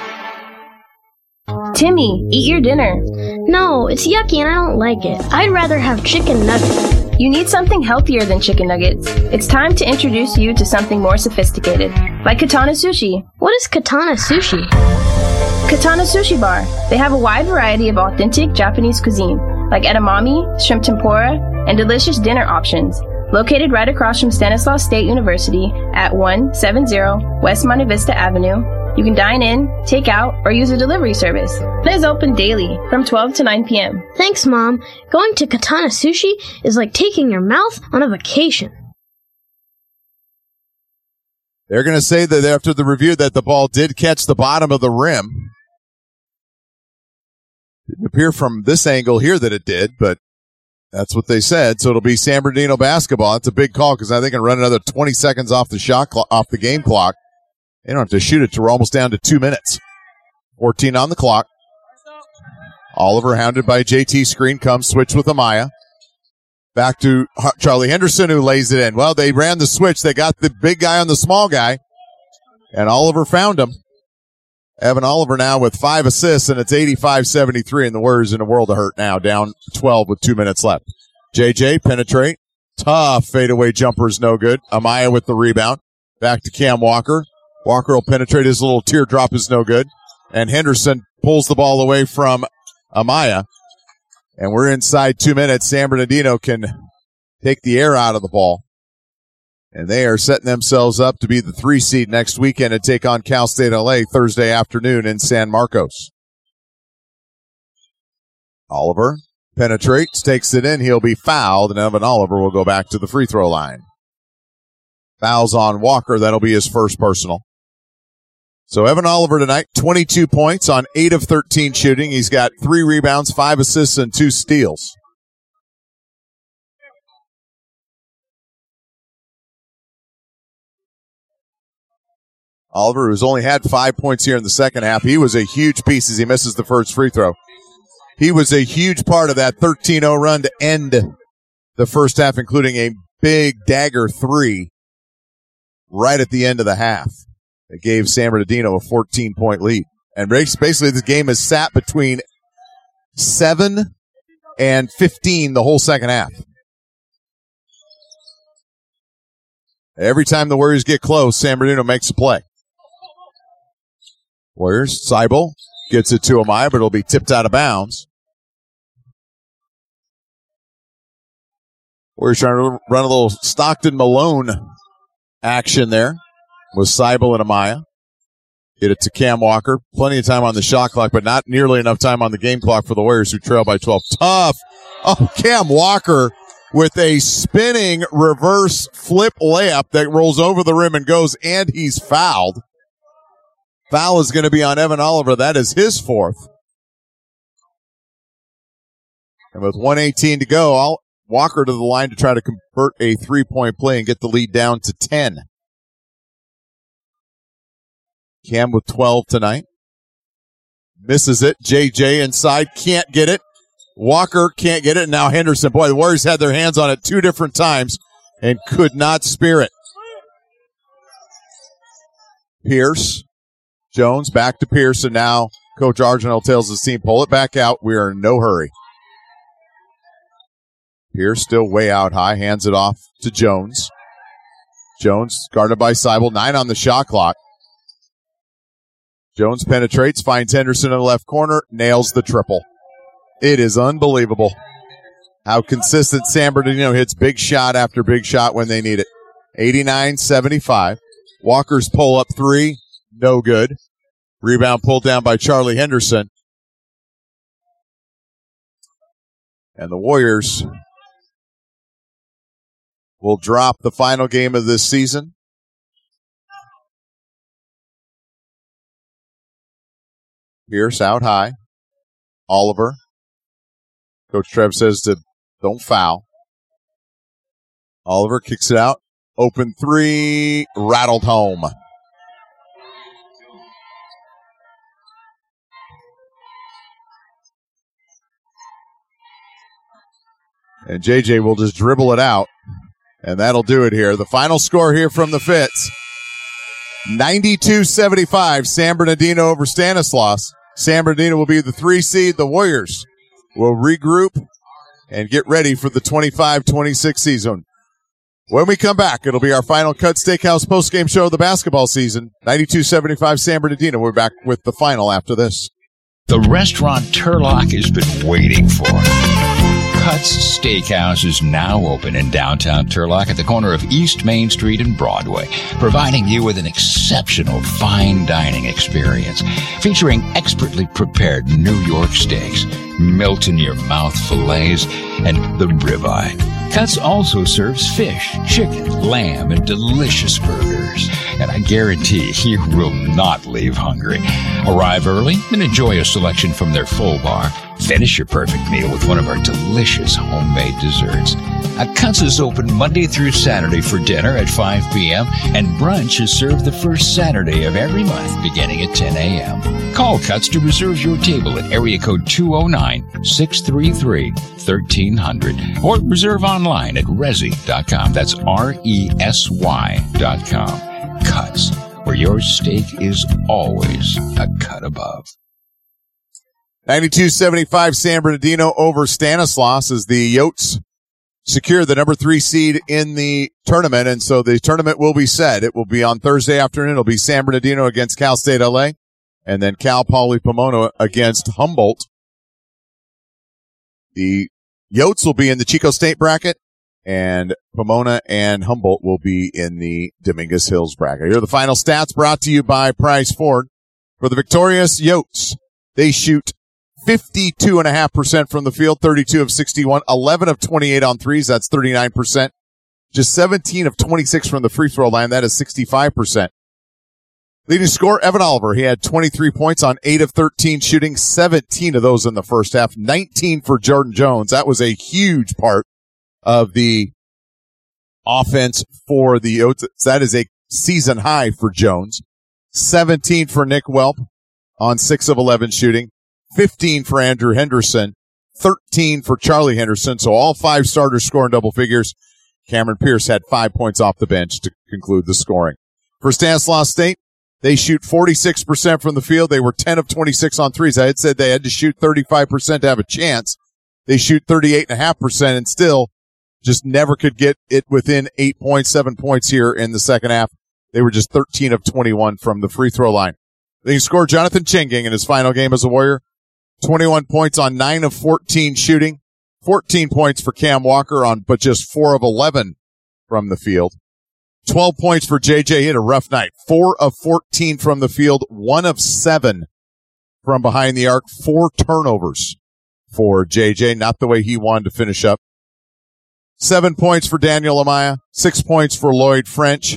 Timmy, eat your dinner. No, it's yucky and I don't like it. I'd rather have chicken nuggets. You need something healthier than chicken nuggets. It's time to introduce you to something more sophisticated, like Katana Sushi. What is Katana Sushi? Katana Sushi Bar. They have a wide variety of authentic Japanese cuisine, like edamame, shrimp tempura, and delicious dinner options. Located right across from Stanislaus State University at 170 West Monte Vista Avenue, you can dine in, take out, or use a delivery service. It is open daily from 12 to 9 p.m. Thanks, Mom. Going to Katana Sushi is like taking your mouth on a vacation. They're going to say that after the review that the ball did catch the bottom of the rim. Didn't appear from this angle here that it did, but that's what they said. So it'll be San Bernardino basketball. That's a big call because I think they can run another 20 seconds off the off the game clock. They don't have to shoot it till we're almost down to 2 minutes. 14 on the clock. Oliver hounded by JT. Screen comes, switch with Amaya. Back to Charlie Henderson, who lays it in. Well, they ran the switch. They got the big guy on the small guy, and Oliver found him. Evan Oliver now with 5 assists, and it's 85-73, and the Warriors in a world of hurt now, down 12 with 2 minutes left. JJ, penetrate. Tough fadeaway jumper is no good. Amaya with the rebound. Back to Cam Walker. Walker will penetrate. His little teardrop is no good. And Henderson pulls the ball away from Amaya. And we're inside 2 minutes. San Bernardino can take the air out of the ball. And they are setting themselves up to be the 3 seed next weekend and take on Cal State LA Thursday afternoon in San Marcos. Oliver penetrates, takes it in. He'll be fouled, and Evan Oliver will go back to the free throw line. Fouls on Walker. That'll be his first personal. So Evan Oliver tonight, 22 points on 8 of 13 shooting. He's got 3 rebounds, 5 assists, and 2 steals. Oliver, who's only had 5 points here in the second half, he was a huge piece as he misses the first free throw. He was a huge part of that 13-0 run to end the first half, including a big dagger three right at the end of the half. It gave San Bernardino a 14-point lead. And basically this game has sat between 7 and 15 the whole second half. Every time the Warriors get close, San Bernardino makes a play. Warriors, Seibel gets it to Amaya, but it'll be tipped out of bounds. Warriors trying to run a little Stockton-Malone action there with Seibel and Amaya. Get it to Cam Walker. Plenty of time on the shot clock, but not nearly enough time on the game clock for the Warriors, who trail by 12. Tough. Oh, Cam Walker with a spinning reverse flip layup that rolls over the rim and goes, and he's fouled. Foul is going to be on Evan Oliver. That is his fourth. And with 1:18 to go, Walker to the line to try to convert a three-point play and get the lead down to 10. Cam with 12 tonight. Misses it. JJ inside. Can't get it. Walker can't get it. And now Henderson. Boy, the Warriors had their hands on it 2 different times and could not spear it. Pierce. Jones back to Pierce. And now Coach Argenel tells his team, pull it back out. We are in no hurry. Pierce still way out high. Hands it off to Jones. Jones guarded by Seibel. 9 on the shot clock. Jones penetrates, finds Henderson in the left corner, nails the triple. It is unbelievable how consistent San Bernardino hits big shot after big shot when they need it. 89-75. Walker's pull-up three, no good. Rebound pulled down by Charlie Henderson. And the Warriors will drop the final game of this season. Pierce out high. Oliver. Coach Trev says to don't foul. Oliver kicks it out. Open three. Rattled home. And JJ will just dribble it out. And that'll do it here. The final score here from the Fitz. 92-75. San Bernardino over Stanislaus. San Bernardino will be the 3 seed. The Warriors will regroup and get ready for the 25-26 season. When we come back, it'll be our final Cut Steakhouse postgame show of the basketball season. 92-75 San Bernardino. We're back with the final after this. The restaurant Turlock has been waiting for. Cuts Steakhouse is now open in downtown Turlock at the corner of East Main Street and Broadway, providing you with an exceptional fine dining experience featuring expertly prepared New York steaks, melt-in-your-mouth fillets, and the ribeye. Cuts also serves fish, chicken, lamb, and delicious burgers. And I guarantee you will not leave hungry. Arrive early and enjoy a selection from their full bar. Finish your perfect meal with one of our delicious homemade desserts. Cuts is open Monday through Saturday for dinner at 5 p.m. and brunch is served the first Saturday of every month beginning at 10 a.m. Call Cuts to reserve your table at area code 209-633-1300 or reserve online at Resy.com. That's RESY.com. Cuts, where your steak is always a cut above. 92-75 San Bernardino over Stanislaus as the Yotes secure the number 3 seed in the tournament. And so the tournament will be set. It will be on Thursday afternoon. It'll be San Bernardino against Cal State LA and then Cal Poly Pomona against Humboldt. The Yotes will be in the Chico State bracket and Pomona and Humboldt will be in the Dominguez Hills bracket. Here are the final stats brought to you by Price Ford. For the victorious Yotes, they shoot 52.5% from the field, 32 of 61, 11 of 28 on threes. That's 39%. Just 17 of 26 from the free throw line. That is 65%. Leading scorer, Evan Oliver. He had 23 points on 8 of 13 shooting, 17 of those in the first half, 19 for Jordan Jones. That was a huge part of the offense for the Yotes. That is a season high for Jones. 17 for Nick Welp on 6 of 11 shooting, 15 for Andrew Henderson, 13 for Charlie Henderson. So all 5 starters scoring double figures. Cameron Pierce had 5 points off the bench to conclude the scoring. For Stanislaus State, they shoot 46% from the field. They were 10 of 26 on threes. I had said they had to shoot 35% to have a chance. They shoot 38.5% and still just never could get it within 8 points, 7 points here in the second half. They were just 13 of 21 from the free throw line. They scored Jonathan Chinging in his final game as a Warrior. 21 points on 9 of 14 shooting. 14 points for Cam Walker on but just 4 of 11 from the field. 12 points for JJ. He had a rough night. 4 of 14 from the field. 1 of 7 from behind the arc. 4 turnovers for JJ. Not the way he wanted to finish up. 7 points for Daniel Amaya. 6 points for Lloyd French.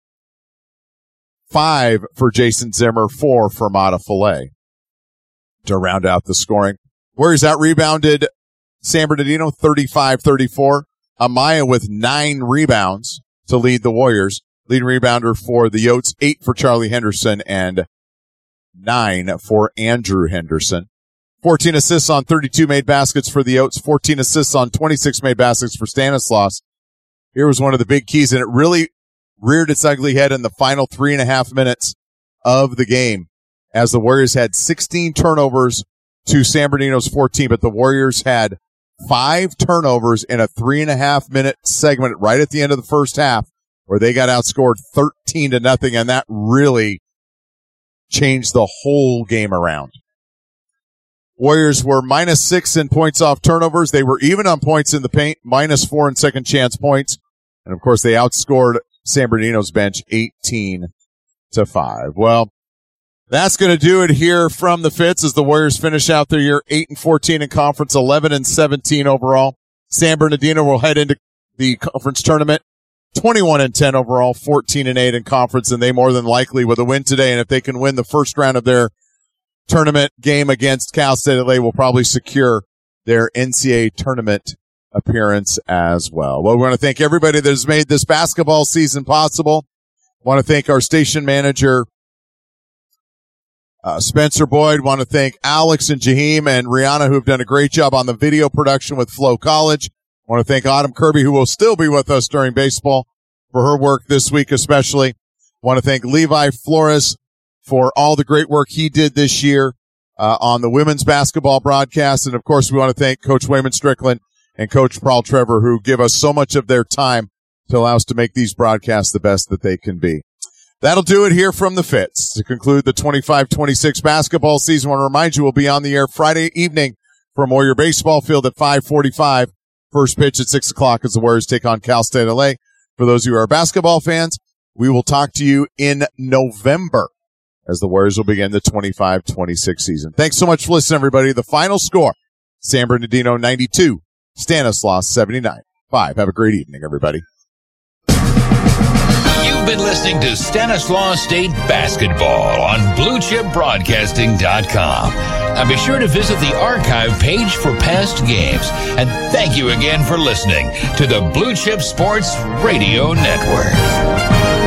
5 for Jason Zimmer. 4 for Mata Fillet to round out the scoring. Warriors out rebounded San Bernardino 35-34. Amaya with 9 rebounds to lead the Warriors. Leading rebounder for the Yotes, 8 for Charlie Henderson and 9 for Andrew Henderson. 14 assists on 32 made baskets for the Yotes, 14 assists on 26 made baskets for Stanislaus. Here was one of the big keys, and it really reared its ugly head in the final 3.5 minutes of the game as the Warriors had 16 turnovers to San Bernardino's 14, but the Warriors had 5 turnovers in a 3.5 minute segment right at the end of the first half where they got outscored 13-0, and that really changed the whole game around. Warriors were -6 in points off turnovers. They were even on points in the paint, -4 in second chance points. And of course, they outscored San Bernardino's bench 18-5. Well, that's going to do it here from the Fitz as the Warriors finish out their year 8-14 in conference, 11-17 overall. San Bernardino will head into the conference tournament 21-10 overall, 14-8 in conference, and they more than likely with a win today. And if they can win the first round of their tournament game against Cal State LA, will probably secure their NCAA tournament appearance as well. Well, we want to thank everybody that has made this basketball season possible. I want to thank our station manager, Spencer Boyd. Want to thank Alex and Jaheim and Rihanna, who have done a great job on the video production with Flow College. Want to thank Autumn Kirby, who will still be with us during baseball, for her work this week especially. Want to thank Levi Flores for all the great work he did this year on the women's basketball broadcast. And, of course, we want to thank Coach Wayman Strickland and Coach Paul Trevor, who give us so much of their time to allow us to make these broadcasts the best that they can be. That'll do it here from the Fitz. To conclude the 25-26 basketball season, I want to remind you we'll be on the air Friday evening from Warrior Baseball Field at 5:45. First pitch at 6 o'clock as the Warriors take on Cal State LA. For those of you who are basketball fans, we will talk to you in November as the Warriors will begin the 25-26 season. Thanks so much for listening, everybody. The final score, San Bernardino 92, Stanislaus 79. 5. Have a great evening, everybody. You've been listening to Stanislaus State Basketball on BlueChipBroadcasting.com. And be sure to visit the archive page for past games. And thank you again for listening to the Blue Chip Sports Radio Network.